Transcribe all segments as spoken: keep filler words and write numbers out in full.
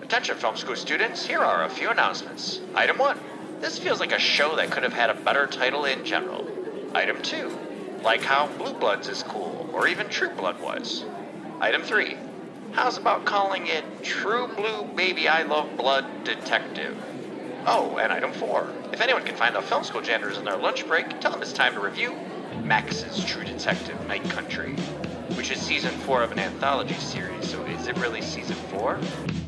Attention film school students, here are a few announcements. Item one, this feels like a show that could have had a better title in general. Item two, like how Blue Bloods is cool, or even True Blood was. Item three, how's about calling it True Blue Baby I Love Blood Detective? Oh, and item four, if anyone can find the film school janitors in their lunch break, tell them it's time to review Max's True Detective Night Country, which is season four of an anthology series, so is it really season four?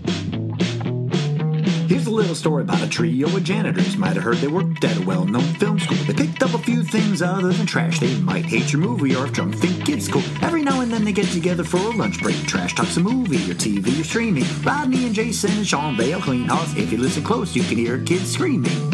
Here's a little story about a trio of janitors. Might have heard they worked at a well-known film school. They picked up a few things other than trash. They might hate your movie or if drunk think it's cool. Every now and then they get together for a lunch break. Trash talks a movie or T V or streaming. Rodney and Jason and Sean, they'll clean house. If you listen close, you can hear kids screaming.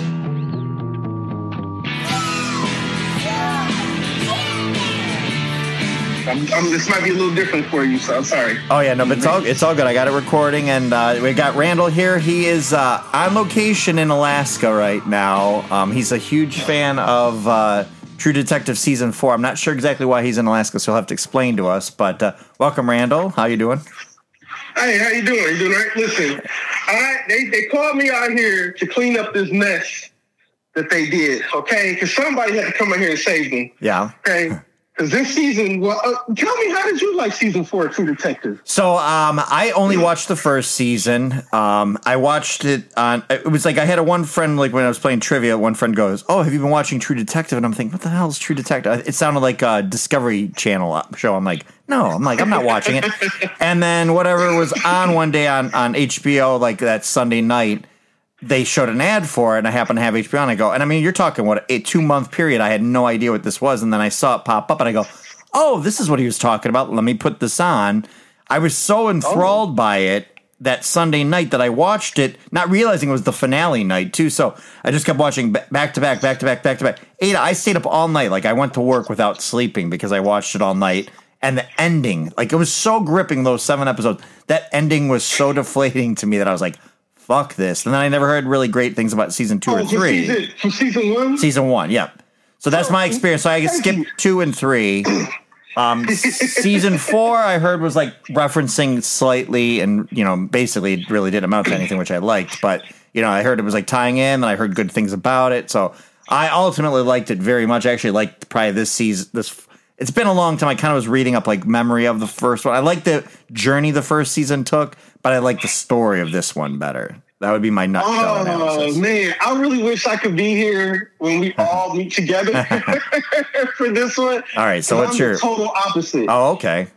I'm, I'm, this might be a little different for you, so I'm sorry. Oh, yeah, no, but it's all, it's all good. I got it recording, and uh, we got Randall here. He is uh, on location in Alaska right now. Um, he's a huge fan of uh, True Detective Season four. I'm not sure exactly why he's in Alaska, so he'll have to explain to us. But uh, welcome, Randall. How you doing? Hey, how you doing? You doing all right? Listen, I, they, they called me out here to clean up this mess that they did, okay? Because somebody had to come in here and save me. Yeah. Okay? Because this season, well, uh, tell me, how did you like season four of True Detective? So um, I only watched the first season. Um, I watched it on, it was like I had a one friend, like when I was playing trivia, one friend goes, oh, have you been watching True Detective? And I'm thinking, what the hell is True Detective? It sounded like a Discovery Channel show. I'm like, no, I'm like, I'm not watching it. And then whatever was on one day on, on H B O, like that Sunday night, they showed an ad for it, and I happened to have H B O, and I go, and I mean, you're talking, what, a two-month period. I had no idea what this was, and then I saw it pop up, and I go, oh, this is what he was talking about. Let me put this on. I was so enthralled oh. by it that Sunday night that I watched it, not realizing it was the finale night, too, so I just kept watching back-to-back, back-to-back, back-to-back. Ada, I stayed up all night. Like, I went to work without sleeping because I watched it all night, and the ending, like, it was so gripping, those seven episodes. That ending was so deflating to me that I was like, fuck this. And then I never heard really great things about season two oh, or three. Season, from season one? Season one, yep. So that's my experience. So I skipped two and three. Um, season four, I heard, was like referencing slightly and, you know, basically really didn't amount to anything, which I liked. But, you know, I heard it was like tying in and I heard good things about it. So I ultimately liked it very much. I actually liked probably this season. This It's been a long time. I kind of was reading up like memory of the first one. I like the journey the first season took, but I like the story of this one better. That would be my nutshell oh, analysis. Oh, man. I really wish I could be here when we all meet together for this one. All right, so what's I'm your... the total opposite. Oh, okay.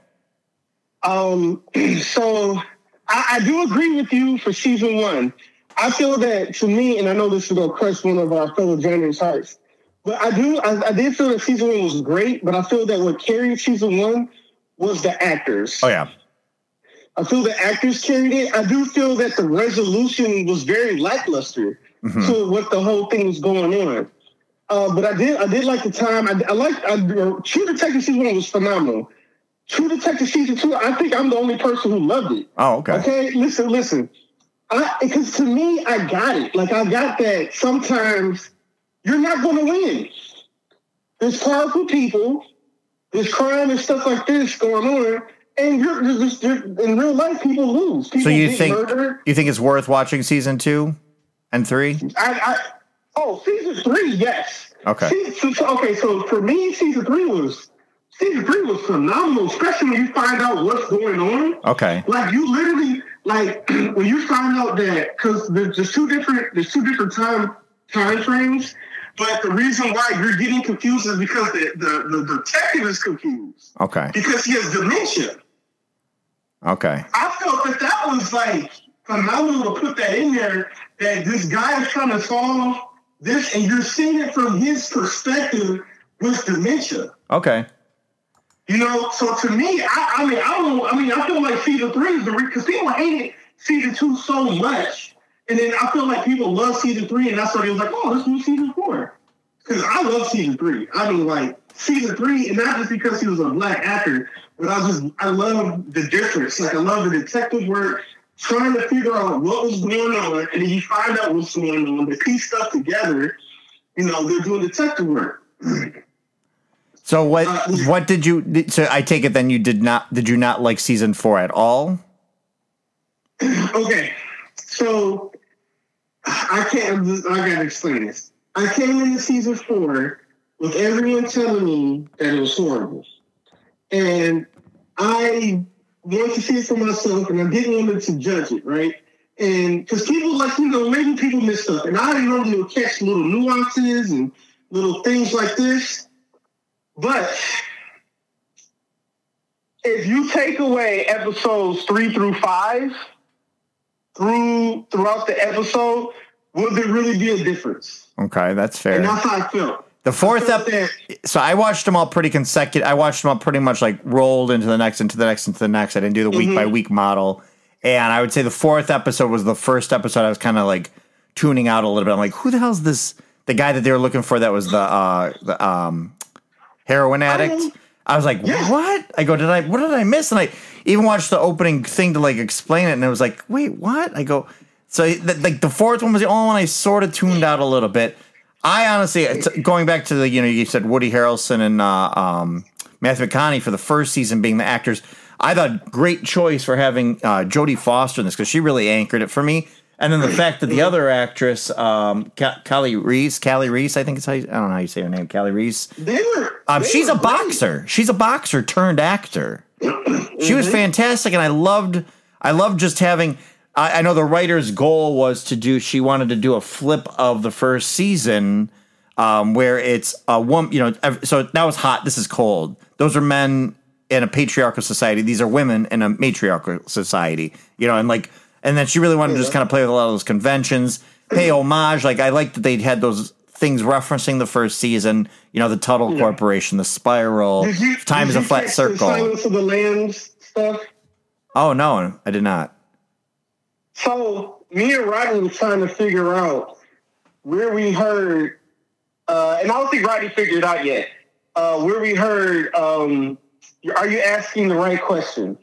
Um, so I, I do agree with you for season one. I feel that, to me, and I know this is going to crush one of our fellow janitors' hearts, but I do, I, I did feel that season one was great, but I feel that what carried season one was the actors. Oh, yeah. I feel the actors carried it. I do feel that the resolution was very lackluster mm-hmm. to what the whole thing was going on. Uh, but I did, I did like the time. I, I liked I, uh, True Detective season one was phenomenal. True Detective season two, I think I'm the only person who loved it. Oh, okay. Okay, listen, listen. Because to me, I got it. Like I got that. Sometimes you're not going to win. There's powerful people. There's crime and stuff like this going on. And you're, you're just, you're, in real life, people lose. People so you get think murdered. You think it's worth watching season two and three? I, I oh, season three, yes. Okay. Season, so, okay, so for me, season three was season three was phenomenal, especially when you find out what's going on. Okay. Like you literally, like when you find out that because there's, there's two different there's two different time time frames. But the reason why you're getting confused is because the, the, the detective is confused. Okay. Because he has dementia. Okay. I felt that that was like phenomenal to put that in there, that this guy is trying to solve this and you're seeing it from his perspective with dementia. Okay. You know, so to me, I, I mean, I don't, I mean, I feel like season three is the reason, because people hated season two so much. And then I feel like people love season three, and that's why they was like, oh, let's do season four. Because I love season three. I mean, like, season three, and not just because he was a black actor, but I just, I love the difference. Like, I love the detective work, trying to figure out what was going on, and then you find out what's going on, they piece stuff together, you know, they're doing detective work. So what, uh, what did you, so I take it then you did not, did you not like season four at all? Okay. So I can't. I gotta explain this. I came into season four with everyone telling me that it was horrible, and I wanted to see it for myself, and I didn't want to judge it, right? And because people like, you know, maybe people miss stuff, and I normally will catch little nuances and little things like this. But if you take away episodes three through five, through throughout the episode, will there really be a difference? Okay, that's fair. And that's how I felt. The fourth episode. So I watched them all pretty consecutive. I watched them all pretty much like rolled into the next, into the next, into the next. I didn't do the week by week model. And I would say the fourth episode was the first episode I was kind of like tuning out a little bit. I'm like, who the hell is this? The guy that they were looking for that was the uh, the um, heroin addict. I, I was like, yeah. What? I go, did I? What did I miss? And I even watched the opening thing to like explain it, and it was like, wait, what? I go, so th- like the fourth one was the only one I sort of tuned out a little bit. I honestly, it's, going back to the, you know, you said Woody Harrelson and uh, um, Matthew McConaughey for the first season being the actors. I thought great choice for having uh, Jodie Foster in this because she really anchored it for me. And then the fact that the other actress, um, Ca- Callie Reese, Callie Reese, I think it's how you, I don't know how you say her name, Callie Reese. They were. Um, they she's were a boxer. Great. She's a boxer turned actor. She was fantastic, and I loved. I loved just having. I, I know the writer's goal was to do. She wanted to do a flip of the first season, um, where it's a woman. You know, so that was hot. This is cold. Those are men in a patriarchal society. These are women in a matriarchal society. You know, and like, and then she really wanted to just kind of play with a lot of those conventions, pay homage. Like I liked that they had those things referencing the first season. You know, the Tuttle yeah. Corporation, the Spiral, you, Time is a Flat Circle. The Silence of the Lambs stuff. Oh no, I did not. So me and Rodney were trying to figure out where we heard, uh, and I don't think Rodney figured it out yet. Uh, where we heard, um, are you asking the right question?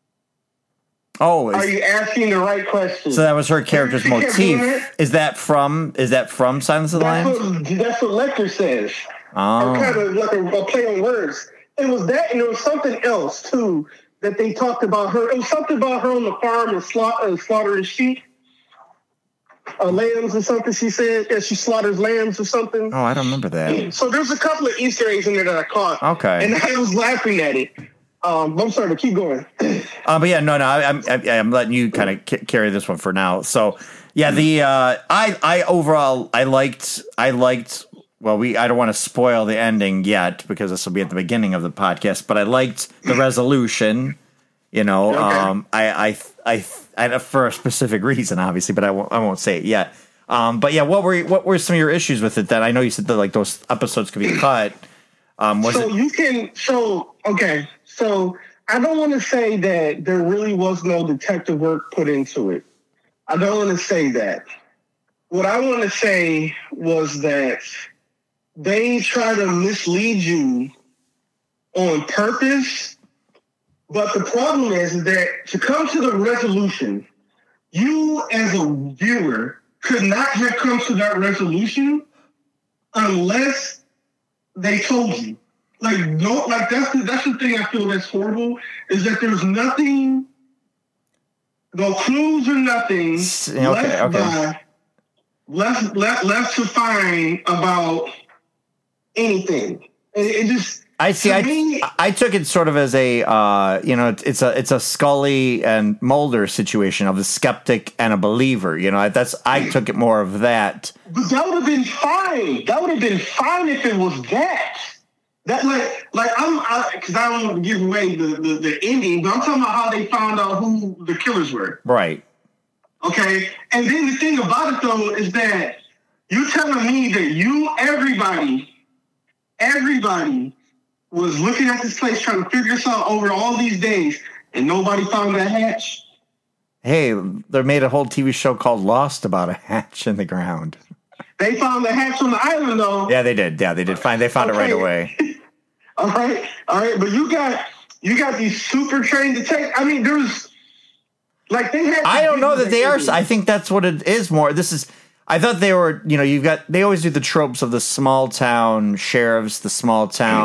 Oh, are you asking the right question? So that was her character's motif. Is that from? Is that from Silence of the That's Lambs? What, that's what Lecter says. Oh, kind of like a, a play on words. It was that, and there was something else too that they talked about her. It was something about her on the farm and slaughter, slaughtering sheep, uh, lambs or something. She said that she slaughters lambs or something. Oh, I don't remember that. So there's a couple of Easter eggs in there that I caught. Okay, and I was laughing at it. Um, I'm sorry to keep going. uh, but yeah, no, no, I, I'm I'm letting you kind of c- carry this one for now. So yeah, the uh, I I overall I liked I liked. Well, we I don't want to spoil the ending yet because this will be at the beginning of the podcast. But I liked the resolution. You know, okay. um, I, I I I for a specific reason, obviously, but I won't I won't say it yet. Um, but yeah, what were what were some of your issues with it? That I know you said that like those episodes could be cut. Um, was so it- you can so okay. So I don't want to say that there really was no detective work put into it. I don't want to say that. What I want to say was that they try to mislead you on purpose, but the problem is that to come to the resolution, you as a viewer could not have come to that resolution unless they told you. Like no, like that's the that's the thing I feel that's horrible is that there's nothing, no clues or nothing okay, left okay. by left left left to find about anything. It, it just I see. I, me, I took it sort of as a uh, you know it's a it's a Scully and Mulder situation of a skeptic and a believer. You know that's I took it more of that. But that would have been fine. That would have been fine if it was that. That like like I'm because I, I don't want to give away the, the the ending, but I'm talking about how they found out who the killers were. Right. Okay. And then the thing about it though is that you telling me that you everybody everybody was looking at this place trying to figure this out over all these days, and nobody found that hatch. Hey, they made a whole T V show called Lost about a hatch in the ground. They found the hatch on the island, though. Yeah, they did. Yeah, they did. Find they found okay. it right away. all right, all right. But you got you got these super trained detectives. I mean, there's like they had. I don't know that they are. I think that's what it is. More. This is. I thought they were. You know, you've got. They always do the tropes of the small town sheriffs, the small town.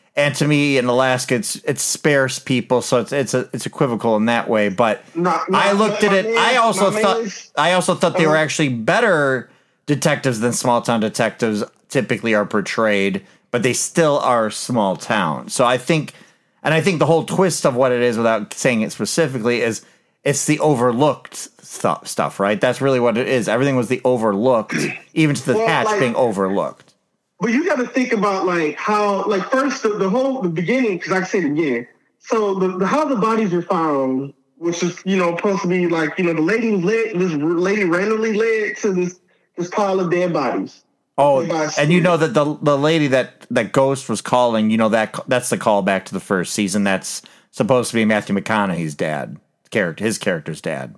And to me, in Alaska, it's it's sparse people, so it's it's a, it's equivocal in that way. But Not- not- I looked my at it. man- I also my thought man is- I also thought they were Uh-huh. actually better detectives than small town detectives typically are portrayed, but they still are small town. So I think, and I think the whole twist of what it is, without saying it specifically, is it's the overlooked stuff. Stuff, right? That's really what it is. Everything was the overlooked, even to the Well, hatch like- being overlooked. But you got to think about like how, like first the, the whole the beginning, because I said it again. So the, the how the bodies are found, which is you know supposed to be like you know the lady was led, this lady randomly led to this this pile of dead bodies. Oh, By and you know that the the lady that that Ghost was calling, you know that that's the callback to the first season. That's supposed to be Matthew McConaughey's dad, character, his character's dad.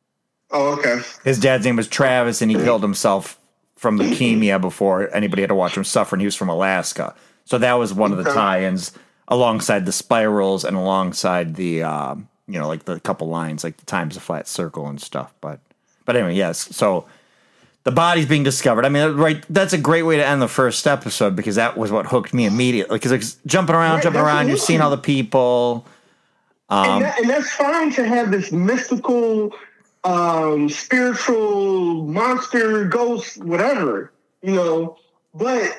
Oh, okay. His dad's name was Travis, and he killed himself from leukemia before anybody had to watch him suffer, and he was from Alaska. So that was one of the Okay. tie-ins alongside the spirals and alongside the, uh, you know, like the couple lines, like the times a flat circle and stuff. But, but anyway, yes. So the body's being discovered. I mean, right. That's a great way to end the first episode because that was what hooked me immediately. Because it's jumping around, Right, jumping that's around. You're amazing. seeing all the people. Um, and, that, and that's fine to have this mystical, um, spiritual monster, ghost, whatever, you know. But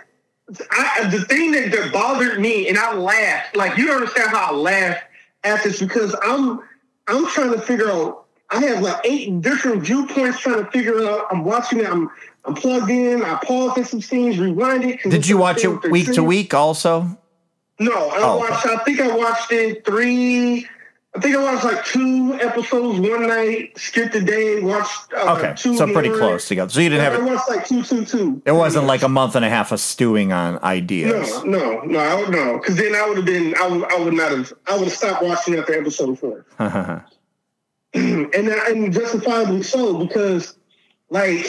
I, the thing that, that bothered me, and I laughed, like you don't understand how I laughed at this because I'm I'm trying to figure out. I have like eight different viewpoints trying to figure out. I'm watching it. I'm I'm plugged in. I paused at some scenes, rewind it. did you watch it week to week also? No, I Oh. watched. I think I watched it three. I think I watched like two episodes one night, skipped a day, watched. Uh, Okay, two so pretty more. close together. So you didn't I have it. watched like two, two, two. It wasn't like a month and a half of stewing on ideas. No, no, no, I would no, because then I would have been. I would. I would not have. I would have stopped watching after episode four. and and justifiably so because, like,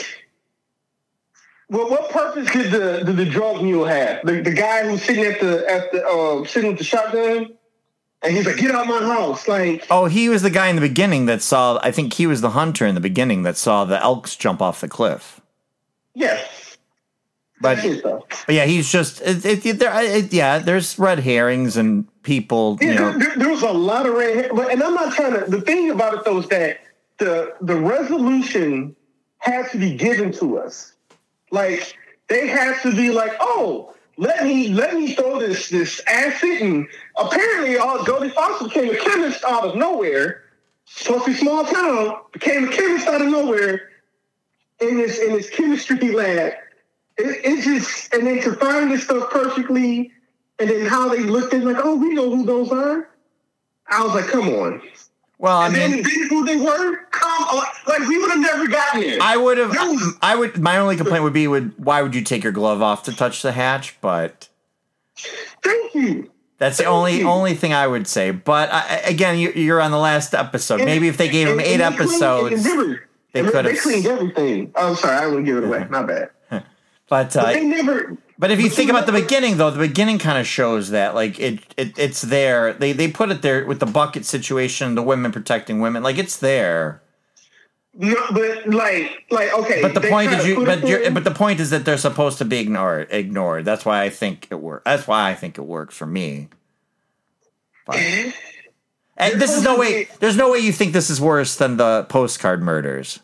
well, what purpose did the did the drug mule have? The the guy who's sitting at the at the uh, sitting with the shotgun, and he's like, "Get out my house!" Like, Oh, he was the guy in the beginning that saw. I think he was the hunter in the beginning that saw the elks jump off the cliff. yes, But, that's it though. but yeah, he's just. It, it, it, there, it, yeah, there's red herrings and people. You Yeah, know, there, there was a lot of red hair, but and I'm not trying to. The thing about it though is that the the resolution has to be given to us. Like they have to be like, oh, let me let me throw this this acid, and apparently, uh, Jodie Foster became a chemist out of nowhere. Supposed to be small town, became a chemist out of nowhere in this in this chemistry lab. It, it just and then to find this stuff perfectly. And then how they looked at it, like, oh, we know who those are. I was like, come on. well, I And then, mean, then who they were? Come on. Like, we would have never gotten there. I would have. That was- I would. My only complaint would be, would why would you take your glove off to touch the hatch? But Thank you. that's the Thank only you. only thing I would say. But I, again, you, you're on the last episode. Maybe if they gave him And- eight and they cleaned- episodes, and remember, they remember, could They have- cleaned everything. Oh, I'm sorry. I wouldn't give it away. My bad. but. Uh, But they never. But if you But think you about the know- beginning, though, the beginning kind of shows that, like, it, it it's there. They they put it there with the bucket situation, the women protecting women, like it's there. No, but like, like, okay. But the they point try is, to you put but it you're, there. but the point is that they're supposed to be ignored. Ignored. That's why I think it works. That's why I think it works for me. But, and this is no way. There's no way you think this is worse than the postcard murders.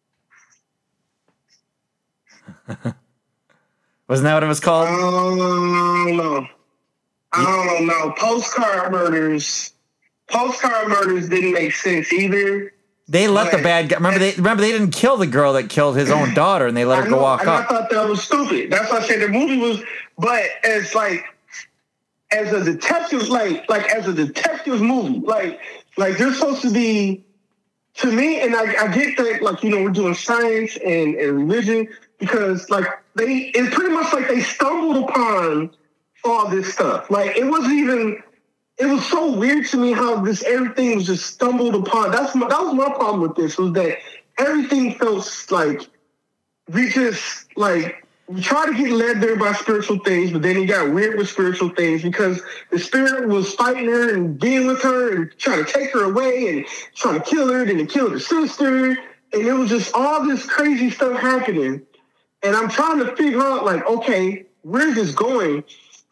Wasn't that what it was called? I don't know. I don't know. Postcard murders. Postcard murders didn't make sense either. They let the but- bad guy. Remember, they remember they didn't kill the girl that killed his own daughter, and they let her I go know, walk and up. I thought that was stupid. That's why I said the movie was. But as like, as a detective, like like as a detective movie, like like they're supposed to be. To me, and I, I get that, like, you know, we're doing science and, and religion because, like, they, it's pretty much like they stumbled upon all this stuff. Like, it wasn't even, it was so weird to me how this, everything was just stumbled upon. That's my, that was my problem with this, was that everything felt like we just, like, we try to get led there by spiritual things, but then he got weird with spiritual things because the spirit was fighting her and being with her and trying to take her away and trying to kill her, then he killed her sister. And it was just all this crazy stuff happening. And I'm trying to figure out, like, okay, where's this going?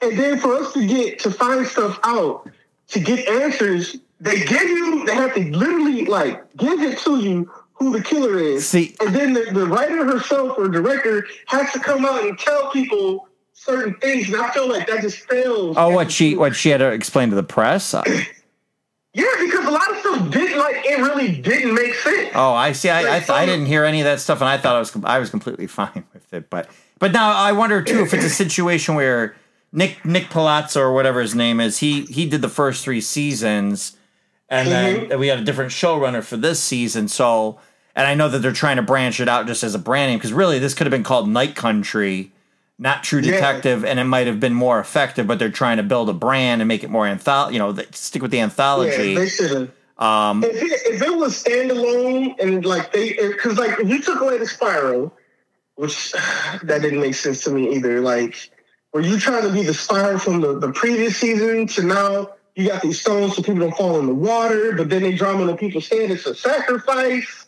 And then for us to get to find stuff out, to get answers, they give you, they have to literally like give it to you who the killer is. See, and then the, the writer herself or director has to come out and tell people certain things. And I feel like that just fails. Oh, what she what she had to explain to the press? Yeah, because a lot of stuff didn't like it really didn't make sense. Oh, I see. I Like, I, I didn't hear any of that stuff, and I thought I was I was completely fine with it. But but now I wonder too if it's a situation where Nick Nick Palazzo or whatever his name is, he he did the first three seasons, and Mhm. then we had a different showrunner for this season. So, and I know that they're trying to branch it out just as a brand name because really this could have been called Night Country, not True Yeah. Detective, and it might have been more effective. But they're trying to build a brand and make it more anthology. You know, th- stick with the anthology. Yeah, they should have. um, If it, if it was standalone and like they, because like if you took away the Spyro, which that didn't make sense to me either. Like, were you trying to be the Spyro from the, the previous season to now you got these stones so people don't fall in the water, but then they drop them on people's head. It's a sacrifice.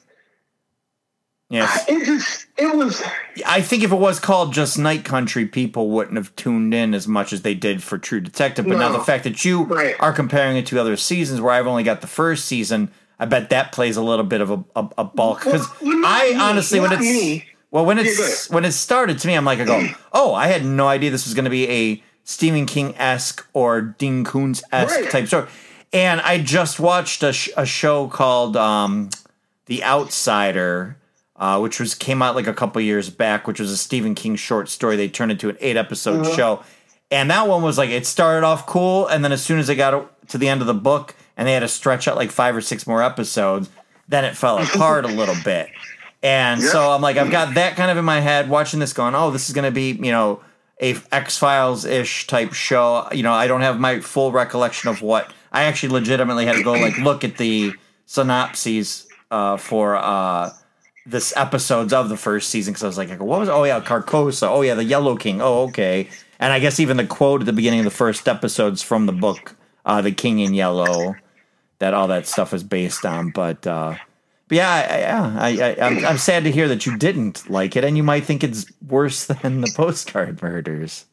yes. It just, it was. I think if it was called just Night Country, people wouldn't have tuned in as much as they did for True Detective. But now No. the fact that you Right. are comparing it to other seasons where I've only got the first season, I bet that plays a little bit of a, a, a bulk. Because Well, well, not I me, honestly, when not it's me. well, when Yeah, go it's ahead. when it started to me, I'm like, I go, oh, I had no idea this was going to be a Stephen King esque or Dean Koontz esque Right. type story. And I just watched a, sh- a show called um, The Outsider. Uh, which was came out like a couple years back, which was a Stephen King short story. They turned into an eight episode Uh-huh. show, and that one was like it started off cool, and then as soon as they got to the end of the book, and they had to stretch out like five or six more episodes, then it fell apart a little bit. And Yeah. so I'm like, I've got that kind of in my head, watching this, going, oh, this is going to be you know a X Files ish type show. You know, I don't have my full recollection of what I actually legitimately had to go like look at the synopses uh, for. Uh, this episodes of the first season because I was like, what was? Oh yeah, Carcosa. Oh yeah, the Yellow King. Oh okay. And I guess even the quote at the beginning of the first episodes from the book, uh, "The King in Yellow," that all that stuff is based on. But, uh, but yeah, I, yeah, I, I, I'm, I'm sad to hear that you didn't like it, and you might think it's worse than the Postcard Murders.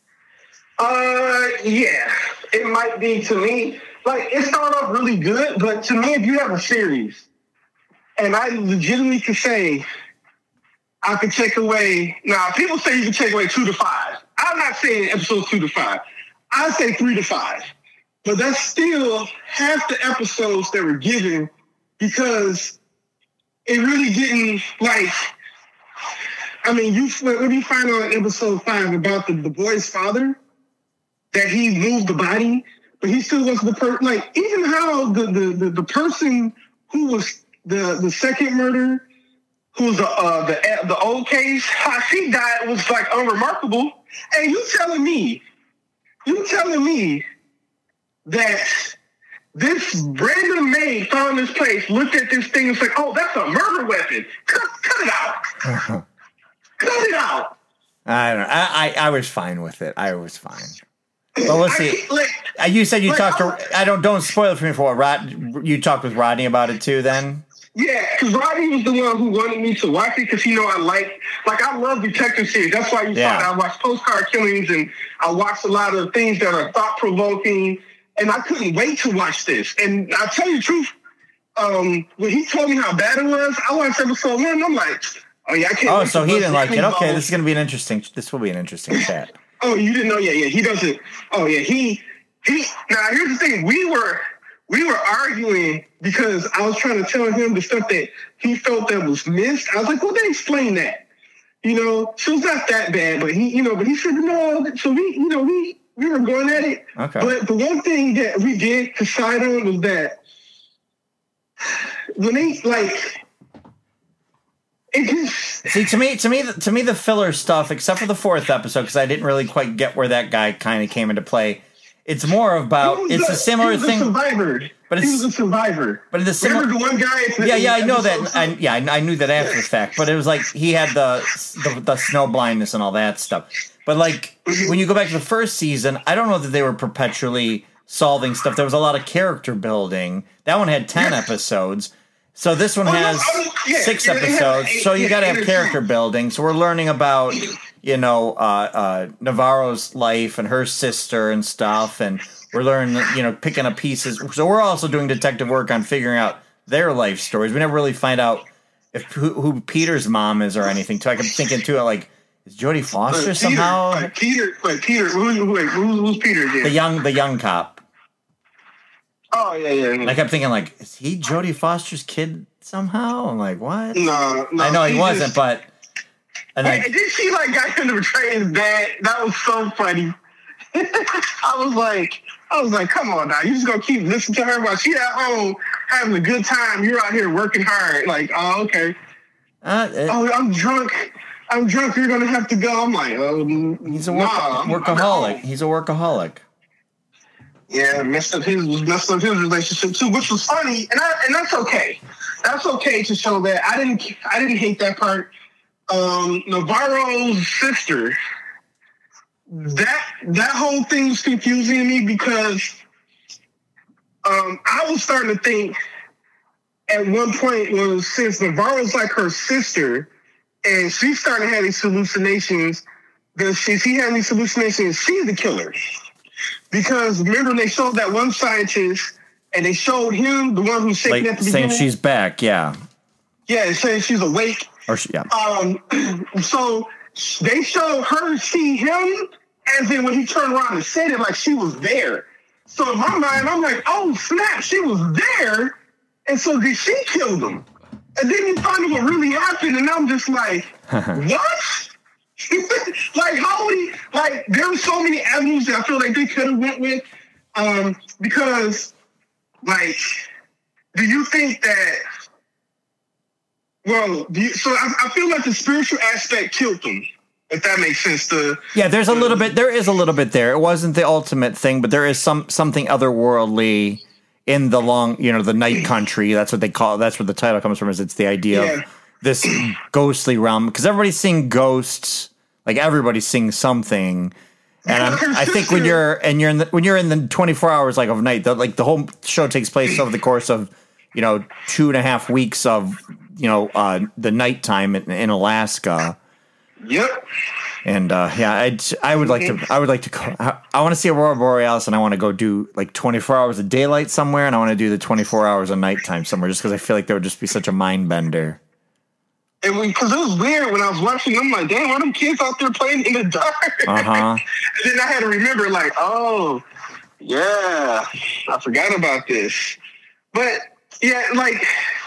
Uh, yeah, it might be to me. Like, it started off really good, but to me, if you have a series, and I legitimately could say, I could take away. Now, people say you can take away two to five. I'm not saying episodes two to five. I say three to five. But that's still half the episodes that were given because it really didn't, like, I mean, you when you find out in episode five about the, the boy's father, that he moved the body, but he still wasn't the person. Like, even how the, the, the, the person who was the, the second murder, who was the, uh, the the old case, how she died was, like, unremarkable. And you telling me, you telling me that this random maid found this place, looked at this thing and said, oh, that's a murder weapon. Cut, cut it out. Cut it out. I don't know. I, I, I was fine with it. I was fine. Well, let's I see. can't, like, Uh, You said you like, talked I'm- to. I don't. Don't spoil it for me. For what? Rod, you talked with Rodney about it too. Then. Yeah, because Rodney was the one who wanted me to watch it because he know I like, like I love detective series. That's why you Yeah. saw that I watch Postcard Killings and I watched a lot of things that are thought provoking, and I couldn't wait to watch this. And I'll tell you the truth, um, when he told me how bad it was, I watched episode one. And I'm like, oh yeah, I can't. Oh, wait so to he bust didn't like it. clean Okay, balls. this is going to be an interesting. This will be an interesting chat. Oh, you didn't know? Yeah, yeah. He doesn't. Oh, yeah. He he. Now here's the thing. We were we were arguing because I was trying to tell him the stuff that he felt that was missed. I was like, well, they explain that. You know, so it's not that bad. But he, you know, but he said no. So we, you know, we we were going at it. Okay. But the one thing that we did decide on was that when they like. It just, See, to me, to me, to me, the filler stuff, except for the fourth episode, because I didn't really quite get where that guy kind of came into play. It's more about. he was It's a similar he was thing. A survivor. But he it's- was a survivor. But in the similar. Remember the one guy? at the- Yeah, yeah, I know that. episode I, yeah, I I knew that after the fact. But it was like he had the, the the snow blindness and all that stuff. But like when you go back to the first season, I don't know that they were perpetually solving stuff. There was a lot of character building. That one had ten Yeah. episodes. So this one Oh, no, has I mean, yeah, six yeah, they have episodes. eight- So you yeah, got to eight have or character ten. building. So we're learning about, you you know, uh, uh, Navarro's life and her sister and stuff, and we're learning, you know, picking up pieces. So we're also doing detective work on figuring out their life stories. We never really find out if who, who Peter's mom is or anything. So I kept thinking too, like, is Jodie Foster Peter, somehow? Like Peter, like Peter, who, who, wait, who's, who's Peter again? The young, the young cop. Oh yeah, yeah. yeah. And I kept thinking, like, is he Jodie Foster's kid somehow? I'm like, what? No, no. I know he, he wasn't, just, but. And Wait, like, did she like got him to betray his dad? That was so funny. I was like, I was like, come on now, you just gonna keep listening to her while she at home having a good time. You're out here working hard. Like, oh, okay. uh, it, Oh, I'm drunk. I'm drunk. You're gonna have to go. I'm like, oh, he's a work- nah, I'm- I'm workaholic. home. He's a workaholic. Yeah, messed up his was messed up his relationship too, which was funny, and I, and that's okay. That's okay to show that. I didn't I didn't hate that part. Um, Navarro's sister. That that whole thing was confusing to me because um, I was starting to think at one point was since Navarro's like her sister, and she's starting to have these hallucinations. Does she? She had these hallucinations. She's the killer. Because remember, they showed that one scientist, and they showed him, the one who's shaking Like at the saying beginning. she's back, yeah. Yeah, saying she's awake. Or she, yeah. Um, so they showed her see him, and then when he turned around and said it, like she was there. So in my mind, I'm like, oh snap, she was there, and so did she kill him? And then you find out what really happened, and I'm just like, what? Like how many? Like there were so many avenues that I feel like they could have went with, um, because, like, do you think that? Well, do you, so I, I feel like the spiritual aspect killed them. If that makes sense. To Yeah, there's a little bit. There is a little bit there. It wasn't the ultimate thing, but there is some something otherworldly in the long, you know, the night country. That's what they call it. That's where the title comes from. Is it's the idea Yeah. of this ghostly realm, because everybody's seeing ghosts. Like everybody's seeing something, and I'm, I think when you're and you're in the, when you're in the twenty-four hours like of night, the, like the whole show takes place over the course of, you know, two and a half weeks of, you know, uh, the nighttime in, in Alaska. Yep. And uh, yeah, I'd, I would like to. I would like to. Go, I, I want to see Aurora Borealis, and I want to go do like twenty-four hours of daylight somewhere, and I want to do the twenty-four hours of nighttime somewhere, just because I feel like that would just be such a mind bender. And because it was weird when I was watching, I'm like, damn, why them kids out there playing in the dark? Uh-huh. And then I had to remember, like, oh, yeah, I forgot about this. But yeah, like,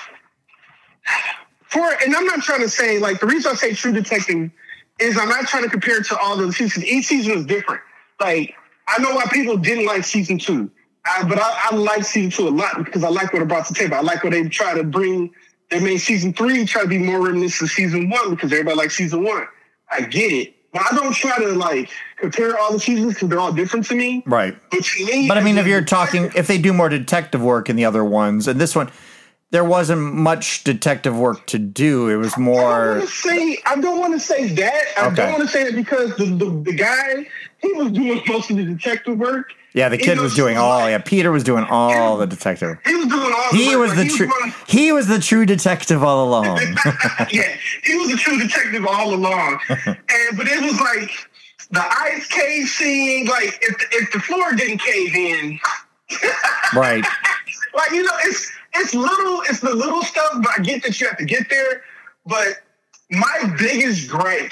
for and I'm not trying to say like the reason I say True Detective is I'm not trying to compare it to all the seasons. Each season is different. Like, I know why people didn't like season two, I, but I, I like season two a lot because I like what it brought to the table. I like what they try to bring. They made season three try to be more reminiscent of season one because everybody likes season one. I get it. But I don't try to, like, compare all the seasons because they're all different to me. Right. But to me... But I mean, if you're talking, if they do more detective work in the other ones, and this one, there wasn't much detective work to do. It was I more... don't want to say, I don't want to say that. I Okay. don't want to say that because the, the, the guy, he was doing most of the detective work. Yeah, the kid was doing all. Yeah, Peter was doing all the detective. He was doing all He the work. was the Like, true. one- He was the true detective all along. yeah, he was a true detective all along. And but it was like the ice cave scene. Like if the, if the floor didn't cave in, Right. like you know, it's it's little, it's the little stuff. But I get that you have to get there. But my biggest gripe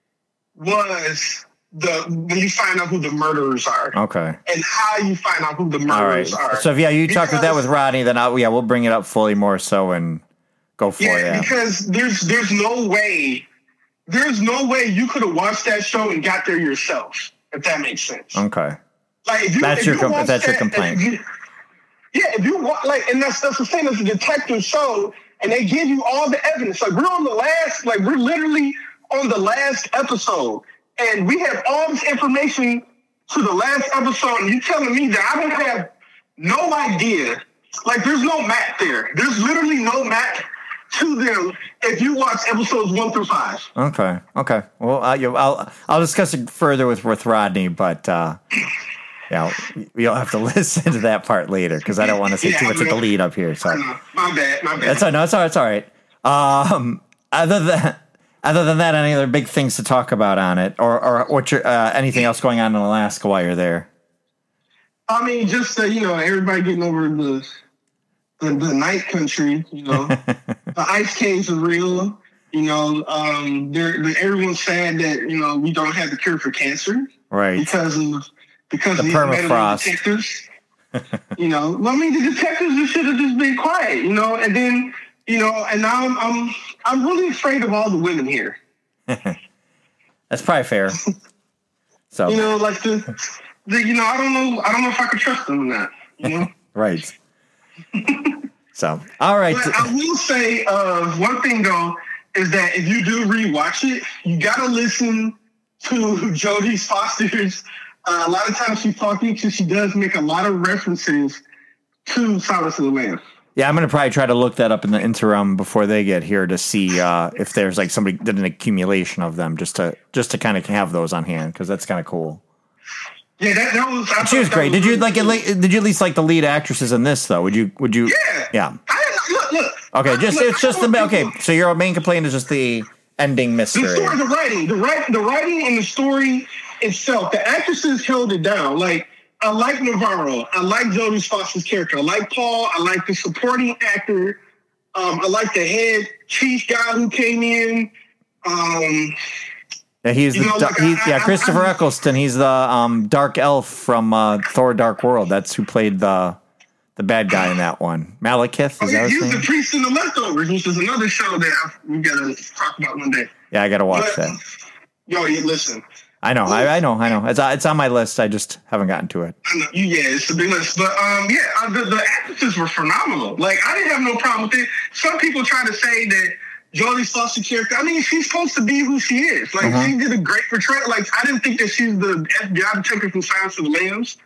was the when you find out who the murderers are Okay. and how you find out who the All right. murderers are. So if yeah, you talked with that Because- with Rodney, then I'll, yeah, we'll bring it up fully more so and go for Yeah, it. Yeah. because there's there's no way, there's no way you could have watched that show and got there yourself, if that makes sense. Okay. Like if you, That's if your you com- watch that's your that- complaint. if you- yeah, if you wa- like, and that's that's the same as a detective show, and they give you all the evidence. Like we're on the last, like we're literally on the last episode, and we have all this information to the last episode, and you telling me that I don't have no idea. Like there's no map there. There's literally no map to them if you watch episodes one through five. Okay. Okay. Well, I, you- I'll I'll discuss it further with with Rodney, but uh, yeah, you'll have to listen to that part later because I don't want to say Yeah, too much I of the will. lead up here. So Uh, my bad, my bad. that's all. No, it's all. It's all right. Um, other than Other than that, any other big things to talk about on it, or or what your uh, anything else going on in Alaska while you're there? I mean, just uh, you know, everybody getting over the the, the night country. You know, the ice caves are real. You know, um, they're, they're, everyone's sad that you know we don't have the cure for cancer, right? Because of because the of these permafrost detectors. You know, well, I mean, the detectives should have just been quiet. You know, and then you know, and now I'm I'm I'm really afraid of all the women here. That's probably fair. So you know, like the, the you know, I don't know, I don't know if I could trust them or not. You know, right. So all right. But I will say uh, one thing though. Is that if you do rewatch it, you got to listen to Jodie Foster's. Uh, a lot of times she's talking because she does make a lot of references to Silence of the Lambs. Yeah, I'm going to probably try to look that up in the interim before they get here to see uh, if there's like somebody did an accumulation of them just to just to kind of have those on hand because that's kind of cool. Yeah, that, that was. I she was great. Was did you really like? cool. It, did you at least like the lead actresses in this though? Would you? Would you? Yeah. Yeah. I, look, look. Okay, just look, it's just the okay. So your main complaint is just the ending mystery. The story, the writing, the writing, the writing, and the story itself. The actresses held it down. Like I like Navarro. I like Jodie Foster's character. I like Paul. I like the supporting actor. Um, I like the head chief guy who came in. Um, yeah, he's the, know, like, he's, I, yeah I, Christopher I, Eccleston. He's the um, dark elf from uh, Thor: Dark World. That's who played the the bad guy in that one. Malekith. Is oh, that yeah, his he was name? the priest in The Leftovers, which is another show that I, we gotta talk about one day. Yeah, I gotta watch but, that. Yo, you listen. I know, I, I know, I know. It's it's on my list. I just haven't gotten to it. I know, you, yeah, it's a big list, but um, yeah, uh, the, the actresses were phenomenal. Like, I didn't have no problem with it. Some people try to say that Jodie Foster character. I mean, she's supposed to be who she is. Like, uh-huh. she did a great portrayal. Like, I didn't think that she's the F B I detective from Silence of the Lambs.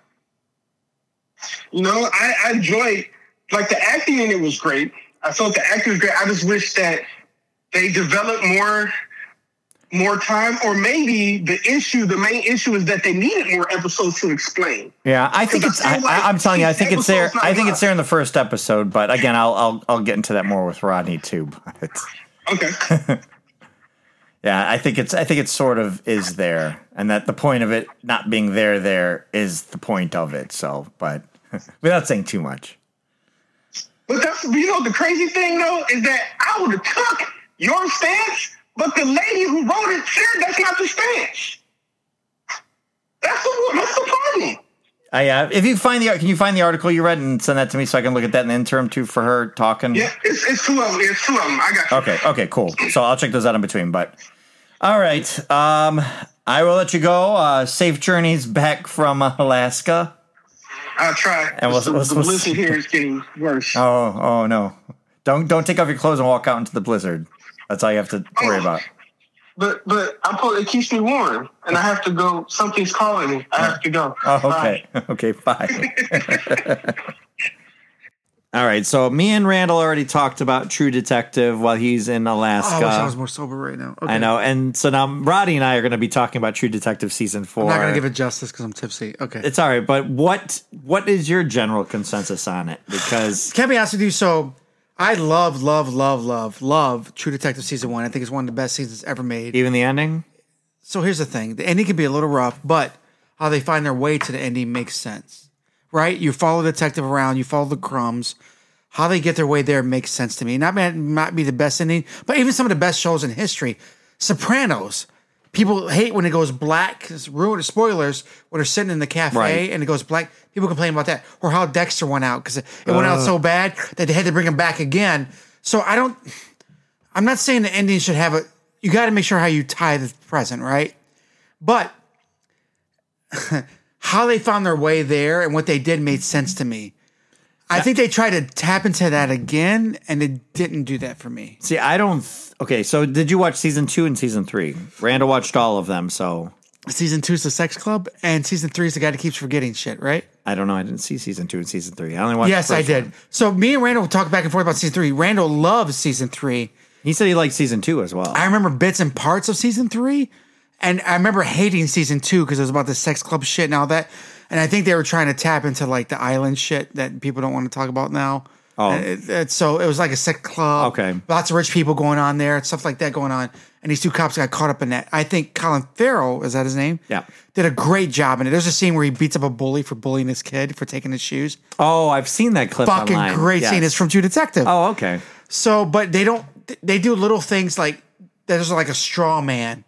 You know, I, I enjoyed. Like, the acting in it was great. I thought the acting was great. I just wish that they developed more more time, or maybe the issue, the main issue is that they needed more episodes to explain. Yeah, I think it's, I, like I, I'm telling you, I think it's there. episode's not I think enough. it's there in the first episode, but again, I'll, I'll, I'll get into that more with Rodney too. But Okay. yeah, I think it's, I think it sort of is there, and that the point of it not being there, there is the point of it. So, but without saying too much. But that's, you know, the crazy thing, though, is that I would have took your stance, but the lady who wrote it said that's not the stance. That's the, that's the problem. I, uh, if you find the, can you find the article you read and send that to me so I can look at that in the interim too for her talking? Yeah, it's, it's two of them. It's two of them. I got you. Okay, okay, cool. So I'll check those out in between. But all right, um, I will let you go. Uh, safe journeys back from uh, Alaska. I'll try. And we'll- the, we'll- the we'll blizzard see. here is getting worse. Oh, oh no! Don't don't take off your clothes and walk out into the blizzard. That's all you have to worry Oh. about. But but I'm put, it keeps me warm, and I have to go. Something's calling me. I have to go. Oh, okay, okay, bye. All right, so me and Randall already talked about True Detective while he's in Alaska. Oh, I wish I was more sober right now. Okay. I know, and so now Roddy and I are going to be talking about True Detective season four. I'm not going to give it justice because I'm tipsy. Okay. It's all right, but what what is your general consensus on it? Because Can I be honest with you? So I love, love, love, love, love True Detective season one. I think it's one of the best seasons ever made. even the ending, So here's the thing: the ending can be a little rough, but how they find their way to the ending makes sense, right? You follow the detective around, you follow the crumbs. How they get their way there makes sense to me. Not might not be the best ending, but even some of the best shows in history. Sopranos. People hate when it goes black. It's ruined. Spoilers when they're sitting in the cafe Right. and it goes black. People complain about that, or how Dexter went out because it, it went out so bad that they had to bring him back again. So I don't. I'm not saying the ending should have a. You got to make sure how you tie the present, right? But how they found their way there and what they did made sense to me. I think they tried to tap into that again, and it didn't do that for me. see, I don't. th- Okay, so did you watch season two and season three? Randall watched all of them, so Season two is the sex club, and season three is the guy that keeps forgetting shit, right? I don't know. I didn't see season two and season three. I only watched. Yes, the I first did. one. So me and Randall talked back and forth about season three. Randall loves season three. He said he liked season two as well. I remember bits and parts of season three, and I remember hating season two because it was about the sex club shit and all that. And I think they were trying to tap into like the island shit that people don't want to talk about now. Oh. And it, it, so it was like a sick club. Okay. Lots of rich people going on there, stuff like that going on. And these two cops got caught up in that. I think Colin Farrell, is that his name? Yeah. Did a great job in it. There's a scene where he beats up a bully for bullying his kid for taking his shoes. Oh, I've seen that clip Fucking online. great Yes. scene. It's from True Detective. Oh, okay. So, but they don't, they do little things like, there's like a straw man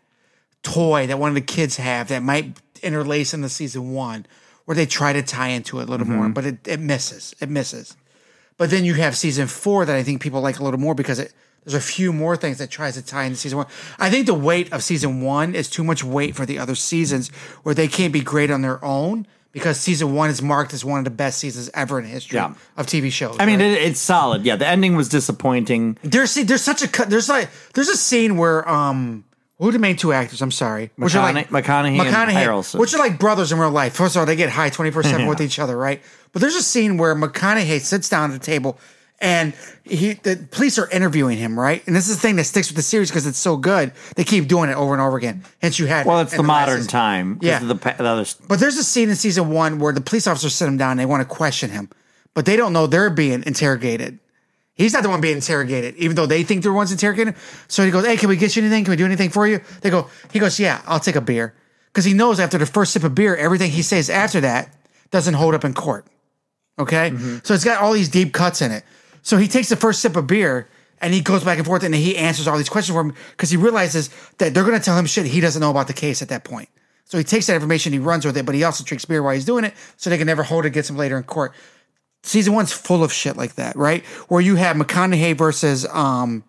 toy that one of the kids have that might interlace into season one, where they try to tie into it a little Mm-hmm. more, but it, it misses. It misses. But then you have season four that I think people like a little more because it, there's a few more things that tries to tie into season one. I think the weight of season one is too much weight for the other seasons where they can't be great on their own because season one is marked as one of the best seasons ever in history Yeah. of T V shows. I mean, right? it, it's solid. Yeah, the ending was disappointing. There's there's such a cut. There's like there's a scene where um who are the main two actors? I'm sorry, which are like McConaughey and Harrelson. which are like brothers in real life. First of all, they get high twenty four seven Yeah. with each other, right? But there's a scene where McConaughey sits down at the table and he the police are interviewing him, right? And this is the thing that sticks with the series because it's so good. They keep doing it over and over again. Hence, you had Well, it's in the last modern season. time. 'cause Yeah. of The, pa- the other, But there's a scene in season one where the police officers sit him down and they want to question him, but they don't know they're being interrogated. He's not the one being interrogated, even though they think they're the ones interrogating him. So he goes, "Hey, can we get you anything? Can we do anything for you?" They go, he goes, "Yeah, I'll take a beer." Because he knows after the first sip of beer, everything he says after that doesn't hold up in court. Okay? Mm-hmm. So it's got all these deep cuts in it. So he takes the first sip of beer and he goes back and forth and he answers all these questions for him because he realizes that they're going to tell him shit he doesn't know about the case at that point. So he takes that information, he runs with it, but he also drinks beer while he's doing it so they can never hold it against him later in court. Season one's full of shit like that, right? Where you have McConaughey versus um,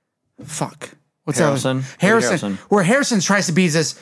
fuck, what's Harrison. that? Harrison, Harrison. where Harrison tries to be this,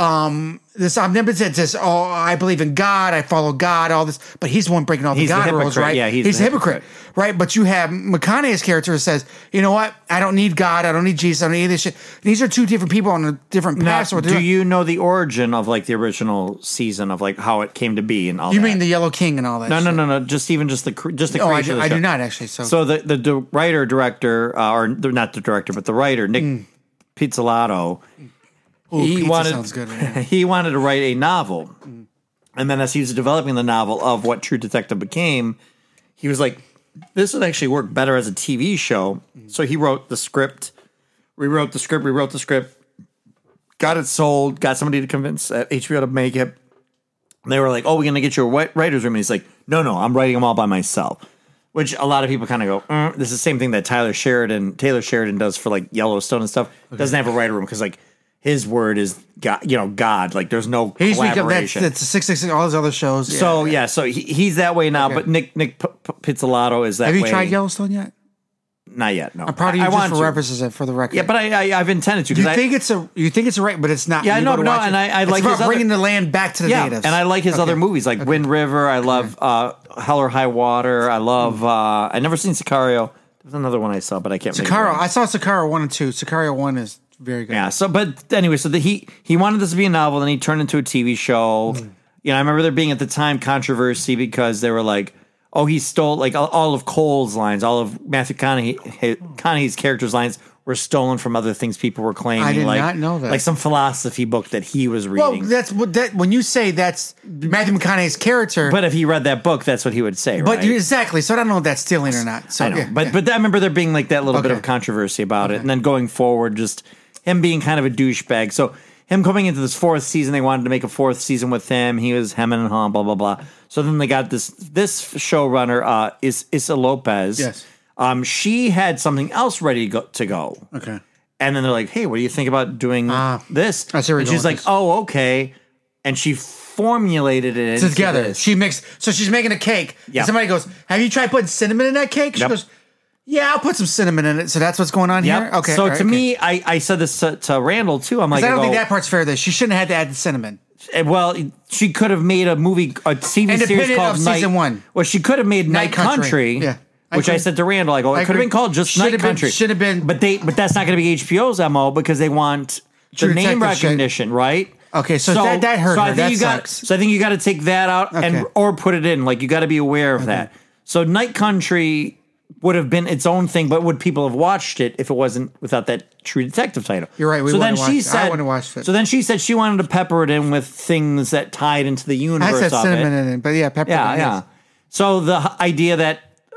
um, this omnipotent, this oh, I believe in God, I follow God, all this, but he's the one breaking all the He's the God rules, hypocrite. right? Yeah, he's he's the a hypocrite, right? But you have McConaughey's character who says, you know what? I don't need God, I don't need Jesus, I don't need any of this shit. These are two different people on a different now, path. So what they're do doing. you know the origin of like the original season of like how it came to be and all You that? mean the Yellow King and all that? No, no, shit? no, no. Just even just the cre- just the Oh, I creation do, of the I show. do not actually. So, So the the, the writer director uh, or the, not the director but the writer Nick Mm. Pizzolatto. Ooh, he pizza wanted sounds good right now. he wanted to write a novel, and then as he was developing the novel of what True Detective became, he was like, "This would actually work better as a T V show." So he wrote the script, rewrote the script, rewrote the script, got it sold, got somebody to convince uh, H B O to make it. And they were like, "Oh, we're gonna get you a wi- writer's room," and he's like, "No, no, I'm writing them all by myself." Which a lot of people kind of go, mm. This is the same thing that Tyler Sheridan, Taylor Sheridan does for like Yellowstone and stuff. Doesn't have a writer room because like his word is God, you know, God. Like there's no He's become that's collaboration. that's six six six. All his other shows. Yeah. so yeah, so he, he's that way now. Okay. But Nick Nick P- P- Pizzolatto is that have you way. tried Yellowstone yet? Not yet. No, I'm proud of you I, I just want for to. references and for the record. Yeah, but I, I I've intended to. 'cause you I, think it's a you think it's a right, but it's not. Yeah, You no, go to no, watch and it. I- I it's like about his other- bringing the land back to the yeah, natives. and I like his Okay. other movies like Wind River. I love uh, Hell or High Water. I love. Uh, I never seen Sicario. There's another one I saw, but I can't. think of Sicario. it. I saw Sicario one and two. Sicario one is very good. Yeah. So, but anyway, so the, he he wanted this to be a novel, then he turned into a T V show. Hmm. You know, I remember there being at the time controversy because they were like, "Oh, he stole like all, all of Cole's lines, all of Matthew McConaughey, McConaughey's character's lines were stolen from other things people were claiming." I did like, not know that. Like some philosophy book that he was Well, reading. that's what that when you say that's Matthew McConaughey's character. but if he read that book, that's what he would say. but right? you, exactly. So I don't know if that's stealing or not. So I know, yeah, but yeah. but I remember there being like that little bit Okay. of controversy about it, and then going forward, just him being kind of a douchebag. So him coming into this fourth season, they wanted to make a fourth season with him. He was hemming and hawing, blah blah blah. So then they got this this showrunner, uh, is Issa Lopez. Yes. Um, she had something else ready to go. To go. okay. And then they're like, "Hey, what do you think about doing Ah. this?" I see where and you're she's going like, with this. "Oh, okay." And she formulated it into Together, this. she mixed. So she's making a cake. Yeah. And somebody goes, "Have you tried putting cinnamon in that cake?" She Yep. goes, "Yeah, I'll put some cinnamon in it." So that's what's going on Yep. here. Okay. So all to right, okay. me, I, I said this to, to Randall too. I'm like, 'Cause I don't go, think that part's fair. That she shouldn't have had to add the cinnamon. Eh, Well, she could have made a movie, a T V series Independent called of Night. season one. Well, she could have made Night, Night Country, Country. Yeah. I which I agree. said to Randall, I go, it I could have agree. been called just Should Night have been- Country. should have been- but they, but that's not going to be H B O's M O because they want True the name Detective shit. recognition, right? Okay, so that- that hurt so I her. think That you got, sucks. so I think you got to take that out and Okay. or put it in. Like you got to be aware of that. So Night Country would have been its own thing, but would people have watched it if it wasn't without that True Detective title? You're right, we so then wouldn't she watch it. I said, wouldn't watch it. So then she said she wanted to pepper it in with things that tied into the I universe said of cinnamon it. in it, but yeah, pepper. Yeah, yes. yeah. So the h- idea that